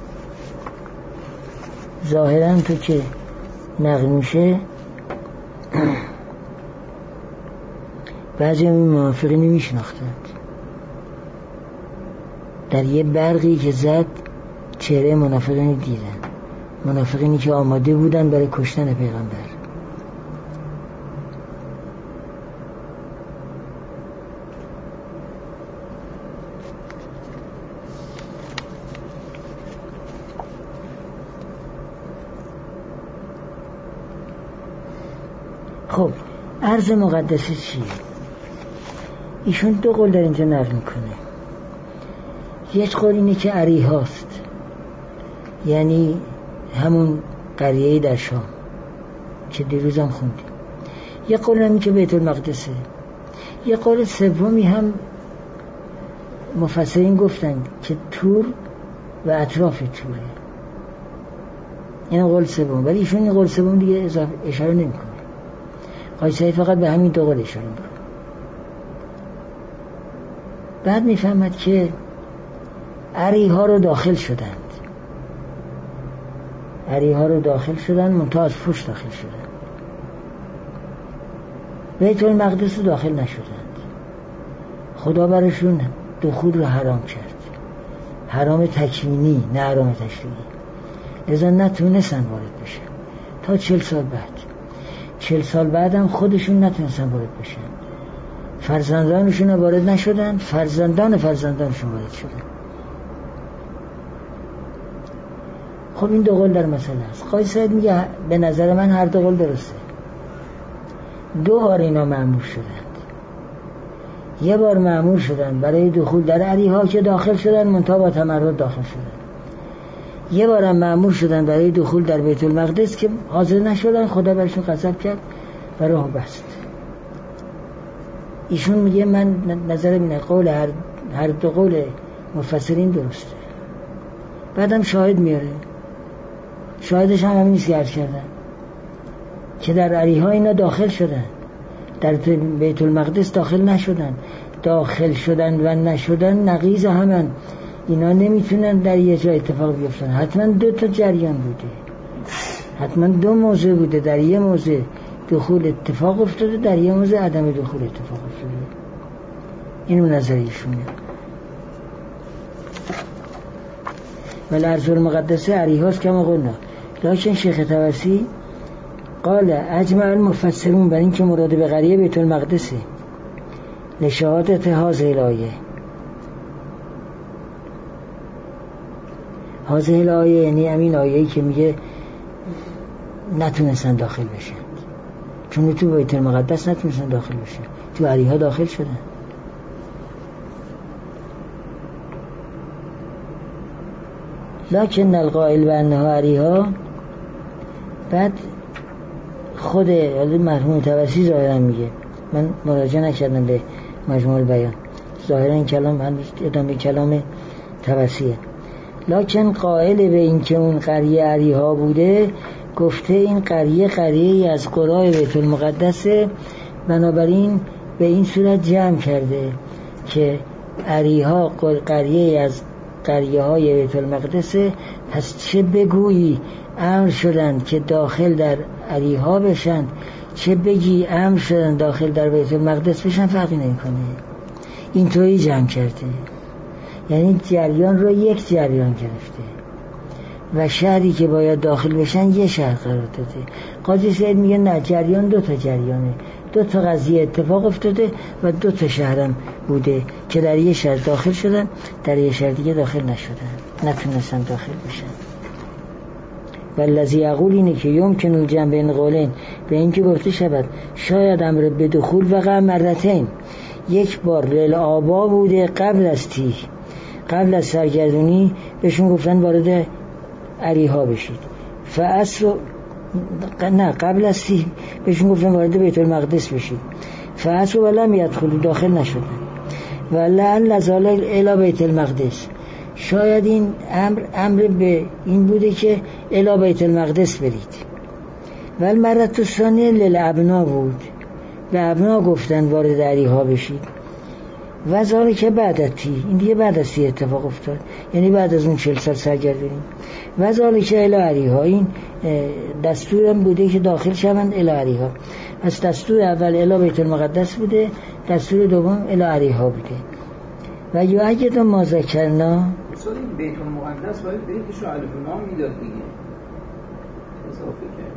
ظاهراً تو که نقل میشه بعضی همین منافقین میشناختند، در یه برقی که زد چهره منافقینی دیدن، منافقینی که آماده بودن برای کشتن پیغمبر. خب عرض مقدسه چیه؟ ایشون دو قول در اینجا نقل میکنه. یک قول اینه که اریحاست، یعنی همون قریه در شام که دیروزم خوندیم. یک قول اینه که بیت المقدسه. یک قول سومی هم مفسرین گفتن که تور و اطراف توره. این قول سوم، ولی ایشون این قول سوم دیگه اشاره نمیکنه. قایسایی فقط به همین دو قول اشاره میکنه. بعد میفهمد که اریها رو داخل شدند، اریها رو داخل شدند منتها از پشت داخل شدند. بیت المقدس رو داخل نشدند. خدا برشون دخول رو حرام کرد، حرام تکوینی نه حرام تشریعی. لذا نتونستن وارد بشن تا چل سال بعد. چل سال بعدم خودشون نتونستن وارد بشن، فرزندانشون وارد نشدن، فرزندان فرزندانشون وارد شدن. خب این دو قول در مسئله است. قاضی سعید میگه به نظر من هر دو قول درسته. دو بار اینا مأمور شدند. یه بار مأمور شدند برای دخول در اریحا که داخل شدن منتها با تمرد داخل شدن. یه بار هم مأمور شدن برای دخول در بیت المقدس که حاضر نشدن، خدا برشون غضب کرد و راه بست. ایشون میگه من نظرم اینه قول هر, هر دو قول مفسرین درسته. بعدم شاهد میاره، شاهدش هم همین نیست که عرض کردن که در اریحا اینا داخل شدن، در بیت المقدس داخل نشدن. داخل شدن و نشدن نقیض همن. اینا نمیتونن در یه جا اتفاق بیفتن. حتما دو تا جریان بوده، حتما دو موضع بوده. در یه موضع دخول اتفاق افتاده، در یه موضع عدم دخول اتفاق افتاده. اینو نظریشونه. ولی ارض المقدسه اریحاست کما قلنا. لکن شیخ طبرسی قال اجمع المفسرون بر این که مراد به قریه بیت المقدسه لشهادت هذه الآیه. هذه الآیه یعنی همین آیه‌ای که میگه نتونستن داخل بشن، چون تو بیت المقدس نتونستن داخل بشن، تو اریحا داخل شدن. لکن القائل بانها اریحا، بعد خود مرحوم طبرسی ظاهرا میگه، من مراجعه نکردم به مجموع البیان، ظاهرا این کلام هنوز ادامه کلام طبرسیه. لکن قائل به این که اون قریه اریحا بوده گفته این قریه قریه از قرای بیت المقدسه، بنابراین به این صورت جمع کرده که اریحا قریه از قریه های بیت المقدسه. پس چه بگویی امر شدند که داخل در اریحا بشن، چه بگی امر شدند داخل در بیت المقدس بشن، فرقی نمیکنه. اینطوری جمع کرده، یعنی جریان رو یک جریان گرفته و شهری که باید داخل بشن یه شهر قرار داده. قاضی سعید میگه نه، جریان دو تا جریانه، دو تا قضیه اتفاق افتاده و دو تا شهرم بوده که در یه شهر داخل شدن، در یه شهر دیگه داخل نشدن، نتونستن داخل بشن. والذی یقول اینه که یمکن الجمع بین قولین، به این که گفته شود شاید امر به دخول وقع مرتين، یک بار للآبا بوده قبل از تیه، قبل از سرگردونی بهشون گفتن وارد اریحا بشید. فاصل نه قبل از تیه بهشون گفتن وارد بیت المقدس بشید. فاصل ولم يدخلوا، داخل نشدن. ولعل لزال الی بیت المقدس، شاید این امر امر به این بوده که الی بیت المقدس برید. ول مرت الثانیه للابنا بود، به ابنا گفتن وارد اریحا بشید. و ذالک که بعد از تی، این دیگه بعد از تی اتفاق افتاد، یعنی بعد از اون چهل سال سرگردونی. و ذالک الی اریحا، این دستورم بوده که داخل شوند الی اریحا. پس دستور اول الی بیت المقدس بوده، دستور دوم الی اریحا بوده. و یا اگه تو ما ذکرنا این بیت المقدس مقدس باید به یکیشو الف و لام میداد دیگه، اضافه کرد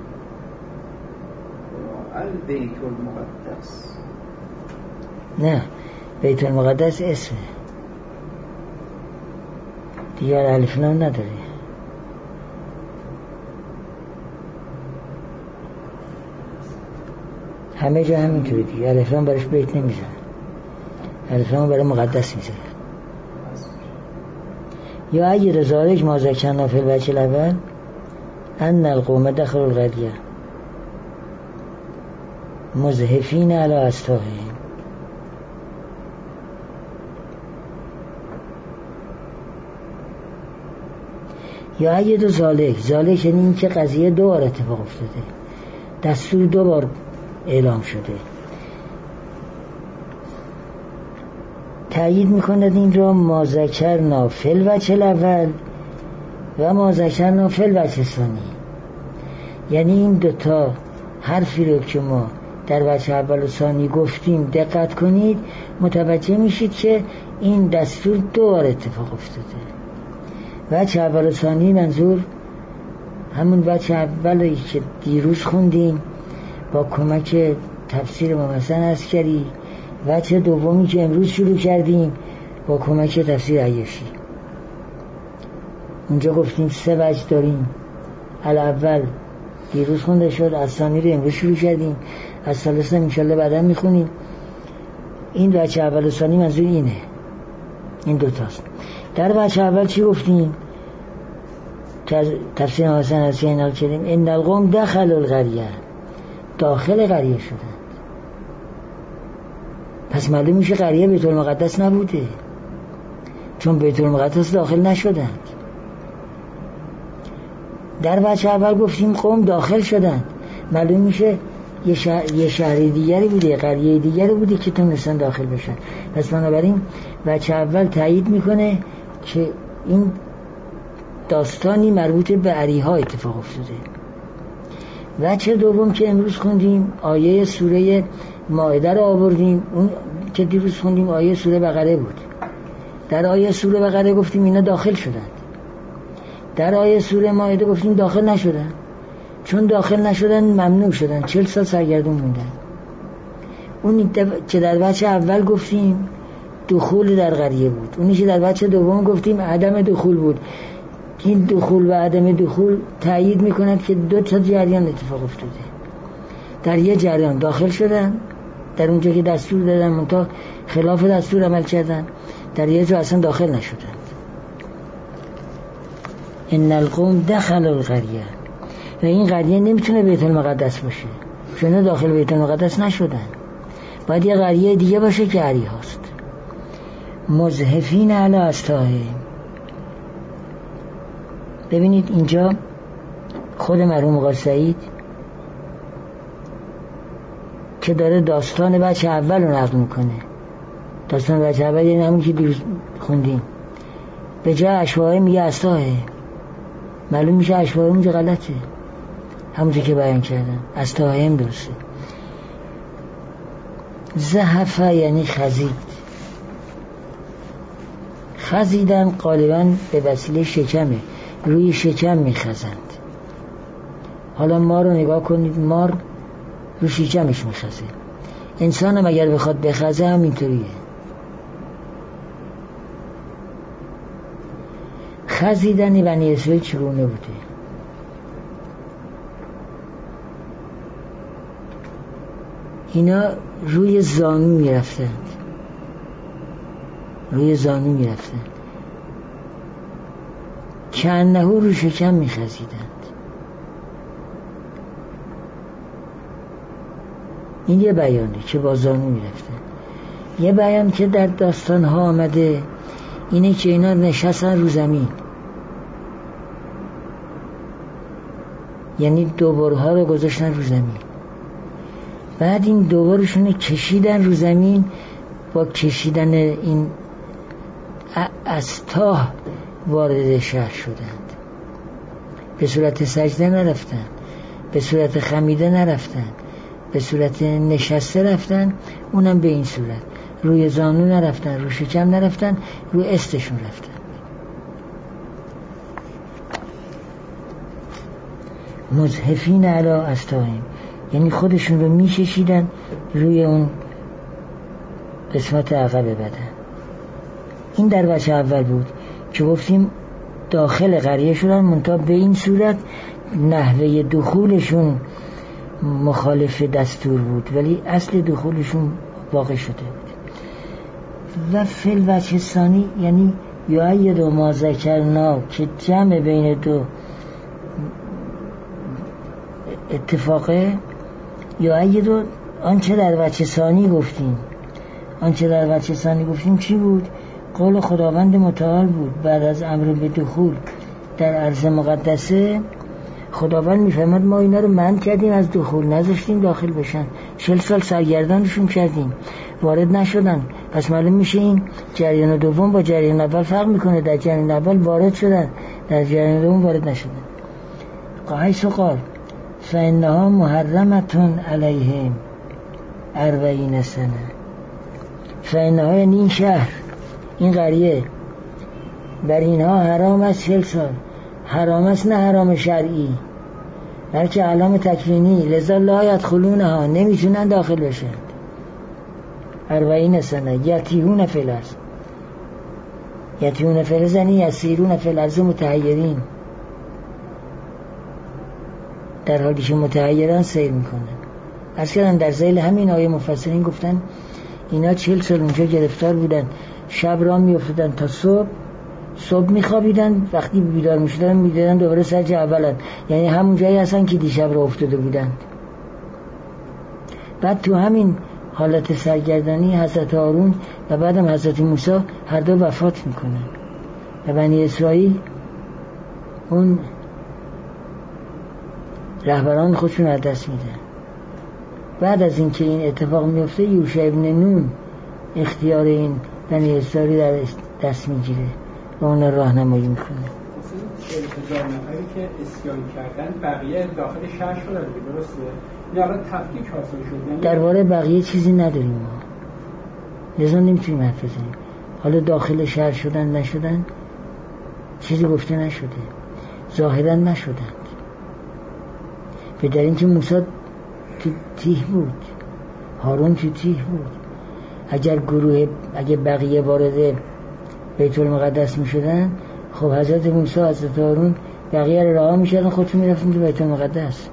البیت المقدس. نه، بیت المقدس اسمه دیگه، الف و لام نداره. همه جا همینطوری دیگه، الف و لام برش بیت نمیزن، الف و لام برای مقدس میزن. یا اگه رزارج ما ذکرنا فی الوجه الاول ان القوم دخلوا القریه مزحفین علی اسطاحهم. یا اگه دو ذالک، ذالک یعنی این که قضیه دو بار اتفاق افتاده، دستور دو بار اعلام شده. تأیید میکند این را ما ذکرنا فی الوجه الاول و ما ذکرنا فی الوجه الثانی. یعنی این دوتا حرفی رو که ما در وجه اول و ثانی گفتیم دقت کنید، متوجه میشید که این دستور دو بار اتفاق افتاده. وجه اول و ثانی منظور همون وجه اولی که دیروز خوندیم با کمک تفسیر ممثل عسکری، وجه دومی که امروز شروع کردیم با کمک تفسیر عیاشی. اونجا گفتیم سه وجه داریم، الاول دیروز خونده شد، از ثانی رو امروز شروع کردیم، از ثالث هم انشالله بعدا میخونیم. این وجه اول و ثانی منظور اینه، این دوتاست. در وجه اول چی گفتیم؟ تفسیر ممثل عسکری اینال کردیم ان القوم دخلوا القریه، داخل قریه شدن. پس معلوم میشه قریه بیت المقدس نبوده، چون بیت المقدس داخل نشدند. در وجه اول گفتیم قوم داخل شدند، معلوم میشه یه شهر, یه شهر دیگری بوده، قریه دیگری بوده که تونستن داخل بشن. پس بنابراین وجه اول تایید میکنه که این داستانی مربوط به اریها اتفاق افتاده. وجه دوم که امروز خوندیم آیه سوره مائده رو آوردیم، اون که دیروز خوندیم آیه سوره بقره بود. در آیه سوره بقره گفتیم اینا داخل شدند، در آیه سوره مائده گفتیم داخل نشدن، چون داخل نشدن ممنوع شدن، چهل سال سرگردون موندن. اون که در وجه اول گفتیم دخول در قریه بود، اونی که در وجه دوم گفتیم عدم دخول بود. این دخول و عدم دخول تأیید میکند که دو تا جریان اتفاق افتاده. در یه جریان داخل شدن، در اونجا که دستور دادن منتها خلاف دستور عمل کردن، در یه جا اصلا داخل نشدن. ان القوم دخلوا القریه، و این قریه نمیتونه بیت المقدس باشه چون داخل بیت المقدس نشدن، باید یه قریه دیگه باشه که اریها هست. مزحفین علی اسطاحهم. ببینید اینجا خود مرحوم آقا سعید که داره داستان بچه اول رو نقل میکنه، داستان بچه اول یعنی همون که دیروز خوندیم، به جای اشواهم میگه اسطاحهم. معلوم میشه اشواهم اینجا غلطه، همونجا که بیان کردن اسطاحهم درسته. زحفه یعنی خزید، خزیدن غالبا به وسیله شکمه، روی شکم میخزند. حالا مار رو نگاه کنید، مار رو شکمش میخزه، انسان هم اگر بخواد بخزه هم اینطوریه. خزیدن بنی اسرائیل چگونه بوده؟ اینا روی زانو میرفتند، روی زانو میرفتند، که انهو رو شکم میخزیدند. این یه بیانه که با زانو میرفتند. یه بیان که در داستان ها آمده اینه که اینا نشستن رو زمین، یعنی دوبارها رو گذاشتن رو زمین، بعد این دوبارشون کشیدن رو زمین، با کشیدن این اسطاح وارد شهر شدند. به صورت سجده نرفتن، به صورت خمیده نرفتن، به صورت نشسته رفتن، اونم به این صورت. روی زانو نرفتن، روی شکم نرفتن، روی استشون رفتن. مزحفین علی استاهم، یعنی خودشون رو میششیدن روی اون قسمت عقب بدن. این در وجه اول بود که گفتیم داخل قریه شدن، منتها به این صورت نحوه دخولشون مخالف دستور بود ولی اصل دخولشون واقع شده بود. و فی الوجه ثانی یعنی یؤید ما ذکرنا که جمع بین دو اتفاقه، یؤید آنچه در وجه ثانی گفتیم آنچه در وجه ثانی گفتیم چی بود؟ قول خداوند متعال بود. بعد از امر به دخول در ارض مقدسه خداوند میفهمد ما اینا رو منع کردیم از دخول، نذاشتیم داخل بشن، چل سال سرگردانشون کردیم، وارد نشدن. پس معلوم میشه این جریان دوم با جریان اول فرق میکنه. در جریان اول وارد شدن، در جریان دوم وارد نشدن. حیث قال فإنها محرمتون علیهم اربعین سنه. فإنها یعنی این شهر، این قریه بر اینها حرام است چل سال. حرام است نه حرام شرعی بلکه علام تکوینی، لذا لا یدخلونها، نمیتونن داخل بشن. اربعین سنه یتیهون فی الارض، یتیهون فی الارض یعنی یسیرون فی الارض متحیرین، در حالی که متحیران سیر میکنن. از کردن در ذیل همین آیه مفسرین گفتن اینا چل سال اونجا گرفتار بودن، شب را میافتادن تا صبح، صبح میخوابیدن، وقتی بیدار میشدن میدیدن دوباره سرج اولن، یعنی همون جایی هستن که دیشب را افتاده بودن. بعد تو همین حالت سرگردانی حضرت هارون و بعدم حضرت موسی هر دو وفات میکنن و بنی اسرائیل اون رهبران خودشون از دست میدن. بعد از اینکه این اتفاق میفته یوشع ابن نون اختیار این بنی اسرائیل در دست میگیره و اون راهنمایی میکنه. چهل هزار نفری که اسیان کردن بقیه داخل شهر شدن، درسته؟ یا الان تفکیک حاصل شد؟ درباره بقیه چیزی نداریم ما، لذا نمیتونیم حرف بزنیم. حالا داخل شهر شدن نشدن چیزی گفته نشده، ظاهرا نشدند. به در اینکه موسی تو تیه بود، هارون تو تیه بود. اگر گروه اگه بقیه وارد بیت المقدس می شدن، خب حضرت موسی حضرت هارون بقیه رو رها می شدن، خودشون می رفتن تو بیت المقدس.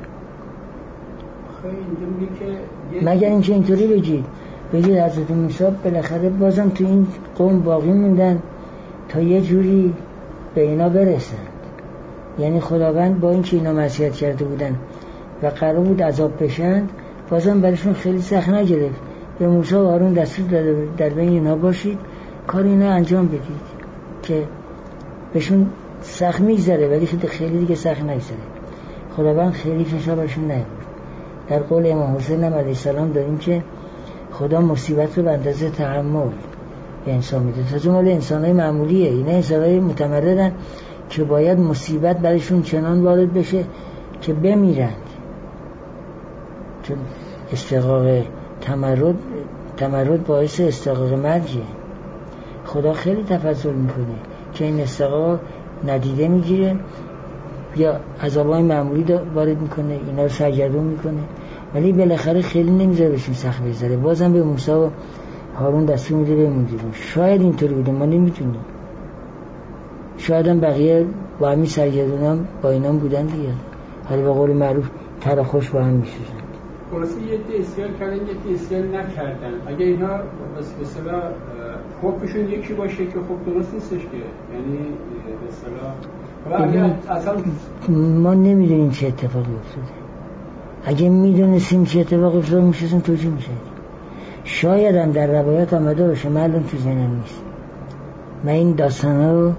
مگر اینکه اینطوری بگید بگید حضرت موسی بالاخره بازم تو این قوم باقی موندن تا یه جوری به اینا برسند. یعنی خداوند با اینکه اینا معصیت کرده بودن و قرار بود عذاب بشند، بازم برشون خیلی سخت نگرفت. به موسی و هارون دستور داده در بین اینا باشید، کار اینا انجام بدید که بهشون سخت میگذره ولی خیلی دیگه سخت نگذره. خداوند خیلی فشار برشون نیاورد. در قول امام حسین علیه السلام داریم که خدا مصیبت رو به اندازه تحمل به انسان میده. تازه مال انسانای معمولیه، اینا انسانای متمردن که باید مصیبت برشون چنان وارد بشه که بمیرند. چون استحقاق تمرد تمرد باعث استحقاق مرگه. خدا خیلی تفضل میکنه که این استحقاق ندیده میگیره یا عذابای معمولی وارد میکنه، اینا رو سرگردون میکنه، ولی بالاخره خیلی نمیذاره بهشون سخت بذاره. بازم به موسی و هارون دستور میده بمونید. شاید اینطوری بوده، ما نمیتونیم. شاید هم بقیه با همین سرگردونام با اینام بودن دیگه. حالا به قول معروف تر خوش با هم میشوزن. خلاصه یه دی اسیان کردن، یه دی اسیان نکردن. اگه اینا به اصطلاح حکمشون یکی باشه که خب درست نیستش که، یعنی به اصطلاح اصلا ما نمیدونیم چه اتفاقی افتاده. اگه میدونستیم چه اتفاقی افتاده میشستیم توجیه میشه. شاید هم در روایات آمده باشه، معلوم تو ذهنم نیست. من این داستانا رو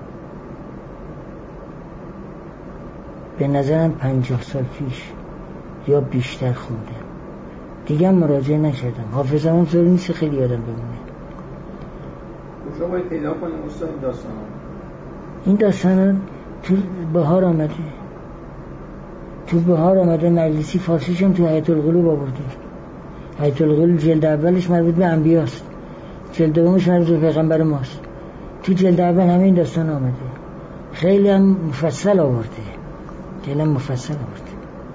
به نظرم پنجاه سال پیش یا بیشتر خوندم، دیگه هم مراجعه نکردم. حافظم هم طوری نیست خیلی یادم بمونه. کجا باید پیدا کنیم استاد این داستان ها؟ این داستان ها تو بهار آمده، تو بهار آمده. مجلسی فارسیشم تو حیات القلوب آورده. حیات القلوب جلد اولش مربوط به انبیاست، جلد دومش مربوط به پیغمبر ماست. تو جلد اول همین داستان آمده، خیلی هم مفصل آورده دلم مفصل بود.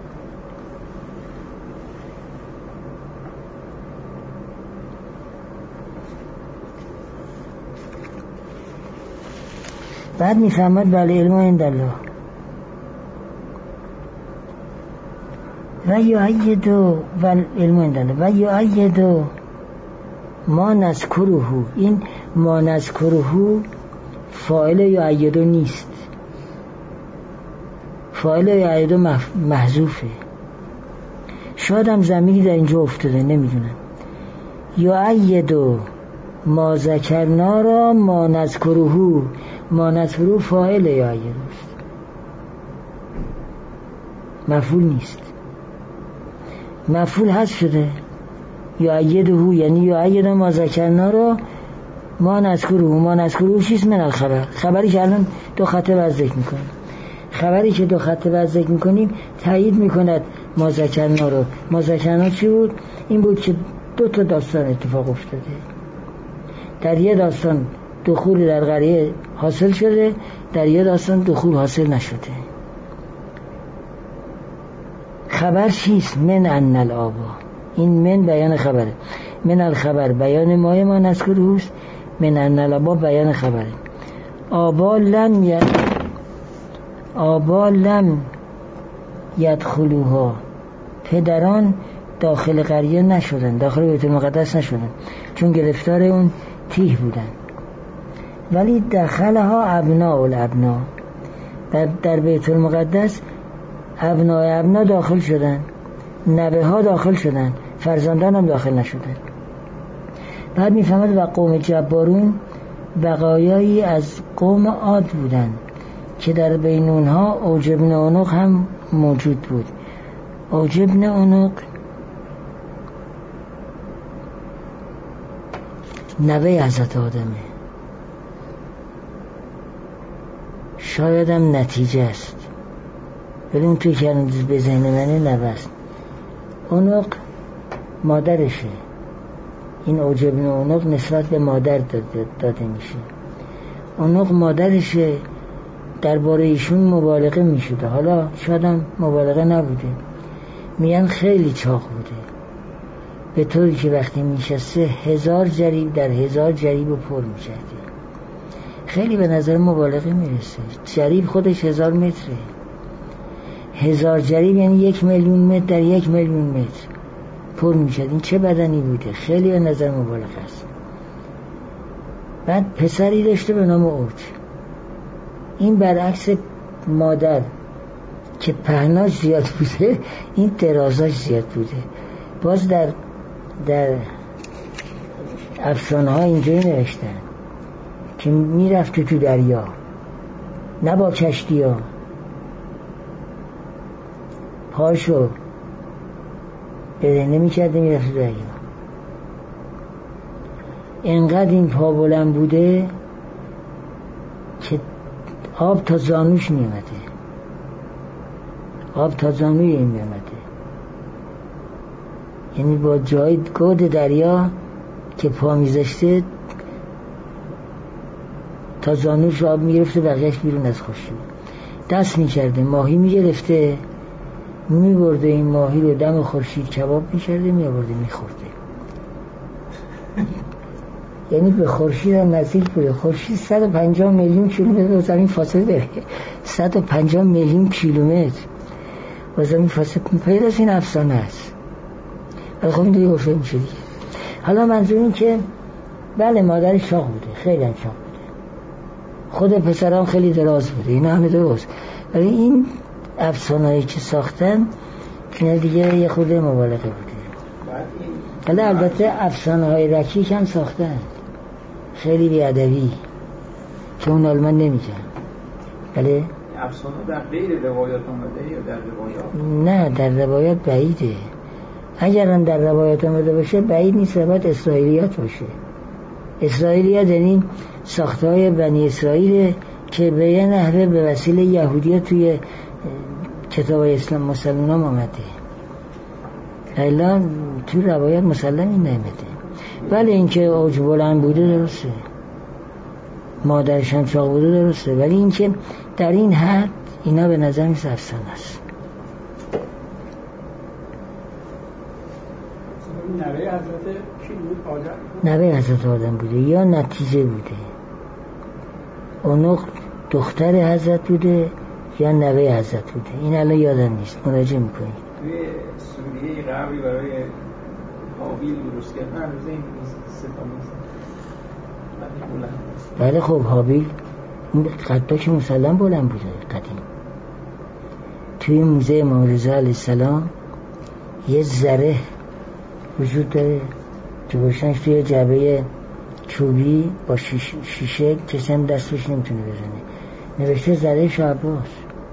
بعد میفهمد بله علم عند الله و یؤید و علم عند الله و یؤید ما نذکره. این ما نذکره فاعل یؤید نیست، فاعل یؤید محذوفه. شاید هم ضمیری در اینجا افتاده، نمیدونم. یؤید ما ذکرنا را ما نذکره، ما نذکره فاعل یؤید است، مفعول نیست. مفعول حذف شده. یؤیده یعنی یؤید ما ذکرنا را ما نذکره. ما نذکره چیست؟ من الخبر. خبری که الان دو خط بعد ذکر میکنیم، خبری که دو خط بعد ذکر میکنیم تایید میکند ما ذکرنا رو. ما ذکرنا چی بود؟ این بود که دو تا داستان اتفاق افتاده. در یه داستان دخول در قریه حاصل شده، در یه داستان دخول حاصل نشده. خبر چیست؟ من ان الآبا. این من بیان خبره. من الخبر بیان مای ما نذکره است، من ان الآبا بیان خبره. آبا لم ید آبا لم یدخلوها، پدران داخل قریه نشدن، داخل بیت المقدس نشدن، چون گرفتار اون تیه بودن. ولی دخلها ابناء الابنا، در, در بیت المقدس ابناء ابنا داخل شدن، نوه ها داخل شدن، فرزندان هم داخل نشدن. بعد میفهمد و قوم جبارون بقایایی از قوم عاد بودن که در بین اونها اوج بن عنق هم موجود بود. اوج بن عنق نوه حضرت آدمه، شاید هم نتیجه است، ولی اون توی که به ذهن منه نوه است. عنق مادرشه. این اوج بن عنق نسبت به مادر داده, داده میشه. عنق مادرشه، درباره ایشون مبالغه میشده. حالا شاید هم مبالغه نبوده، میگن خیلی چاق بوده، به طوری که وقتی میشسته هزار جریب در هزار جریب رو پر میکرده. خیلی به نظر مبالغه میرسه. جریب خودش هزار متره، هزار جریب یعنی یک میلیون متر در یک میلیون متر پر میشد. این چه بدنی بوده؟ خیلی به نظر مبالغه است. بعد پسری داشته به نام اوج. این برعکس مادر که پهناش زیاد بوده، این درازاش زیاد بوده. باز در در افسانه ها اینجوری نوشتن که میرفت تو دریا، نه با کشتی ها، پاشو بدنه میکرده میرفت تو دریا. اینقدر این پا بلند بوده که آب تا زانوش میامده، آب تا زانوی این میامده. یعنی با جای گود دریا که پا میذاشته تا زانوش آب میگرفته، بقیهش بیرون از خورشید. دست میکرده، ماهی میگرفته میبرده، این ماهی رو دم خورشید کباب میکرده میبرده میخورده. یعنی به خورشید هم نزدیک بوده. خورشید صد و پنجاه میلیون کیلومتر با زمین فاصله داره، صد و پنجاه میلیون کیلومتر با زمین فاصله. پیداست این افسانه است، ولی خب این دیگه گفته میشه دیگه. حالا منظور این که بله مادرش چاق بوده، خیلی هم چاق بوده، خود پسرم خیلی دراز بوده، اینا همه درست. ولی این افسانه‌ای که ساختن اینا دیگه یه خود مبالغه بوده. حالا البته افسانه‌های رکیک هم ساختن خیلی بی‌ادبی که اون علما نمیگن. بله افسانه در غیر روایات اومده یا در روایات؟ نه در روایات بعیده. اگر هم در روایات اومده باشه بعید نیست باید اسرائیلیات باشه. اسرائیلیات یعنی ساخته‌های بنی اسرائیل که به یه نحوه به وسیله یهودی‌ها توی کتاب اسلام مسلمان آمده. الا توی روایات مسلمی نمیده. ولی اینکه اوج بلند بوده درسته، مادرش هم چاق بوده درسته، ولی اینکه در این حد اینا به نظر میسه افسانه است. نوه حضرت کی بود؟ آدم؟ نوه حضرت آدم بوده یا نتیجه بوده. اونق دختر حضرت بوده یا نوه حضرت بوده، این الان یادم نیست، مراجعه میکنید. توی سوریه قبری برای حابیل درست کرد، من روزه این سه تا مثلا. بله خب حابیل اون قدا که مسلم بلند بوده قدیم. توی موزه امام رضا علیه السلام یه ذره وجود داره که گوشنش توی جعبه چوبی با شیش شیشه کسی هم دستش نمیتونه بزنه، نوشته ذره شاه عباس.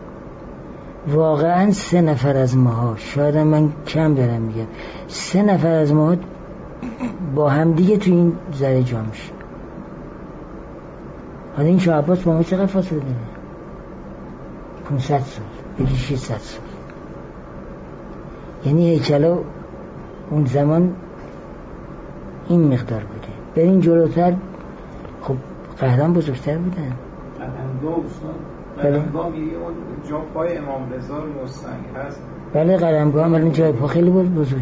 واقعا سه نفر از ماها، شاید من کم دارم میگم، سه نفر از ماها با هم دیگه تو این ذره جا میشه. حالا این شاه عباس با ما چقدر فاصله داره؟ پانصد سال، یکی ششصد سال. یعنی هیکلا اون زمان این مقدار بوده. برین جلوتر خب قهرمان بزرگتر بودن. قدمگاه استاد، قدمگاه میگه اون جا پای امام رضا مستنگ هست. بله قدمگاه هم الان جای پا خیلی بزرگه.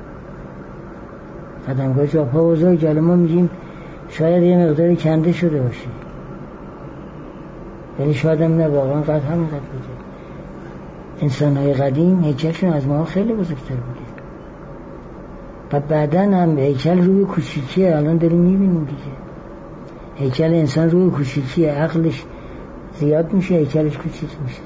قدمگاه جا پا بزرگ، جلو ما میگیم شاید یه مقداری کنده شده باشه، ولی شاید هم نه، واقعا قد همینقدر بوده. انسان‌های قدیم هیکلشون از ما خیلی بزرگتر بوده و بعداً هم هیکل روی کوچیکیه. الان داریم میبینیم دیگه هیکل انسان روی کوچیکیه، عقلش زیاد میشه، هیکلش کوچیک میشه.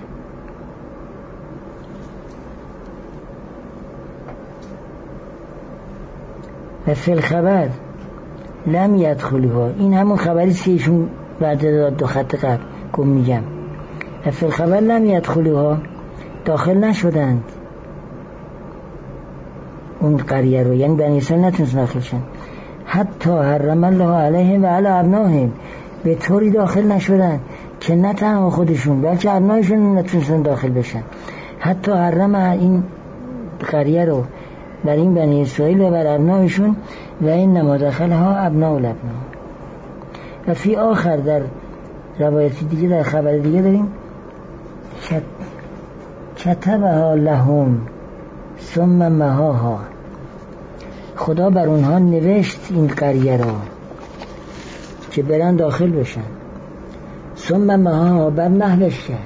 و فی الخبر لم یدخلوها، این همون خبریست که ایشون بعد داد دو خط قبل گم میگم. و فی الخبر لم یدخلوها، داخل نشدند اون قریه رو، یعنی بنی اسرائیل نتونست داخل شن. حتی حرم الله علیهم و علی ابنائهم، به طوری داخل نشدن که نه تنها خودشون بلکه ابنائشون نتونستن داخل بشن. حتی حرم این قریه رو بر این بنی اسرائیل و بر ابنائشون و این نما دخلها ابناء الابناء. و فی آخر در روایتی دیگه، در خبر دیگه داریم کتبها لهم ثم مهاها، خدا بر اونها نوشت این قریه را که برن داخل بشن، ثم مهاها، بر محوش کرد،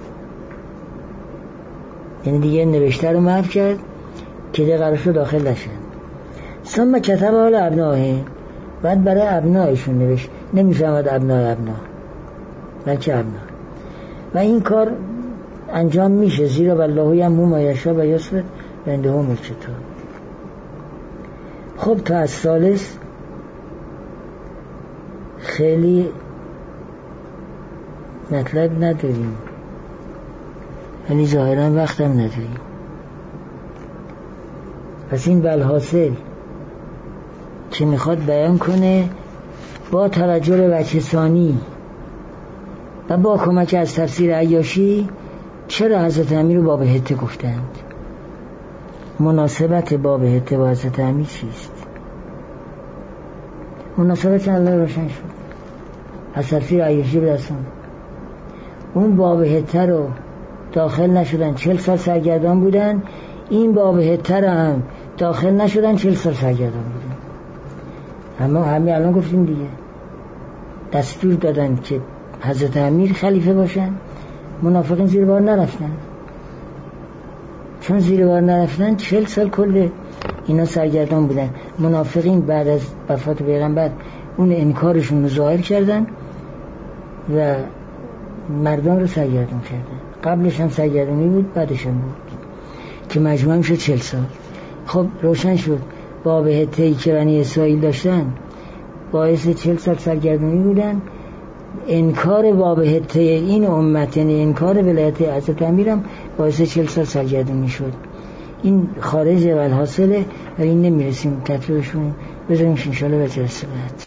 یعنی دیگه نوشته رو محو کرد که دیگه قرارش رو داخل نشن. ثم کتبها لابنائهم، بعد برای ابنائشون نوشت، نمیفهمد ابناء ابنا بلکه ابنا. و این کار انجام میشه زیرا والله یمحو ما یشاء و یثبت و عنده ام الکتاب. خب تا از ثالث خیلی مطلب نداریم، یعنی ظاهرا وقتم نداریم. پس این بالحاصل که میخواد بیان کنه با توجه به وجه ثانی و با کمک از تفسیر عیاشی چرا حضرت امیر رو باب حته گفتند، مناسبت باب حته با حضرت امیر چیست. مناسبت الله روشن شد از تفسیر عیاشی به دستان. اون باب حته رو داخل نشدن، چل سال سرگردان بودن، این باب حته رو هم داخل نشدن، چل سال سرگردان بودن. اما همین الان گفتیم دیگه دستور دادن که حضرت امیر خلیفه باشن، منافقین زیر بار نرفتن. چون زیر بار نرفتن چهل سال کل اینا سرگردان بودن. منافقین بعد از وفات پیغمبر اون انکارشون رو ظاهر کردن و مردم رو سرگردان کردن. قبلش هم سرگردانی بود، بعدش هم بود که مجموع شد چهل سال. خب روشن شد باب حته‌ای که بنی اسرائیل داشتن باعث چهل سال سرگردانی بودن. انکار باب حته این امت، یعنی انکار ولایت حضرت امیرم باعث چهل سال سرگردانی شد. این خارج والحاصله و این نمیرسیم تطبیقشون، بذاریم انشاءالله به جلسه بعد.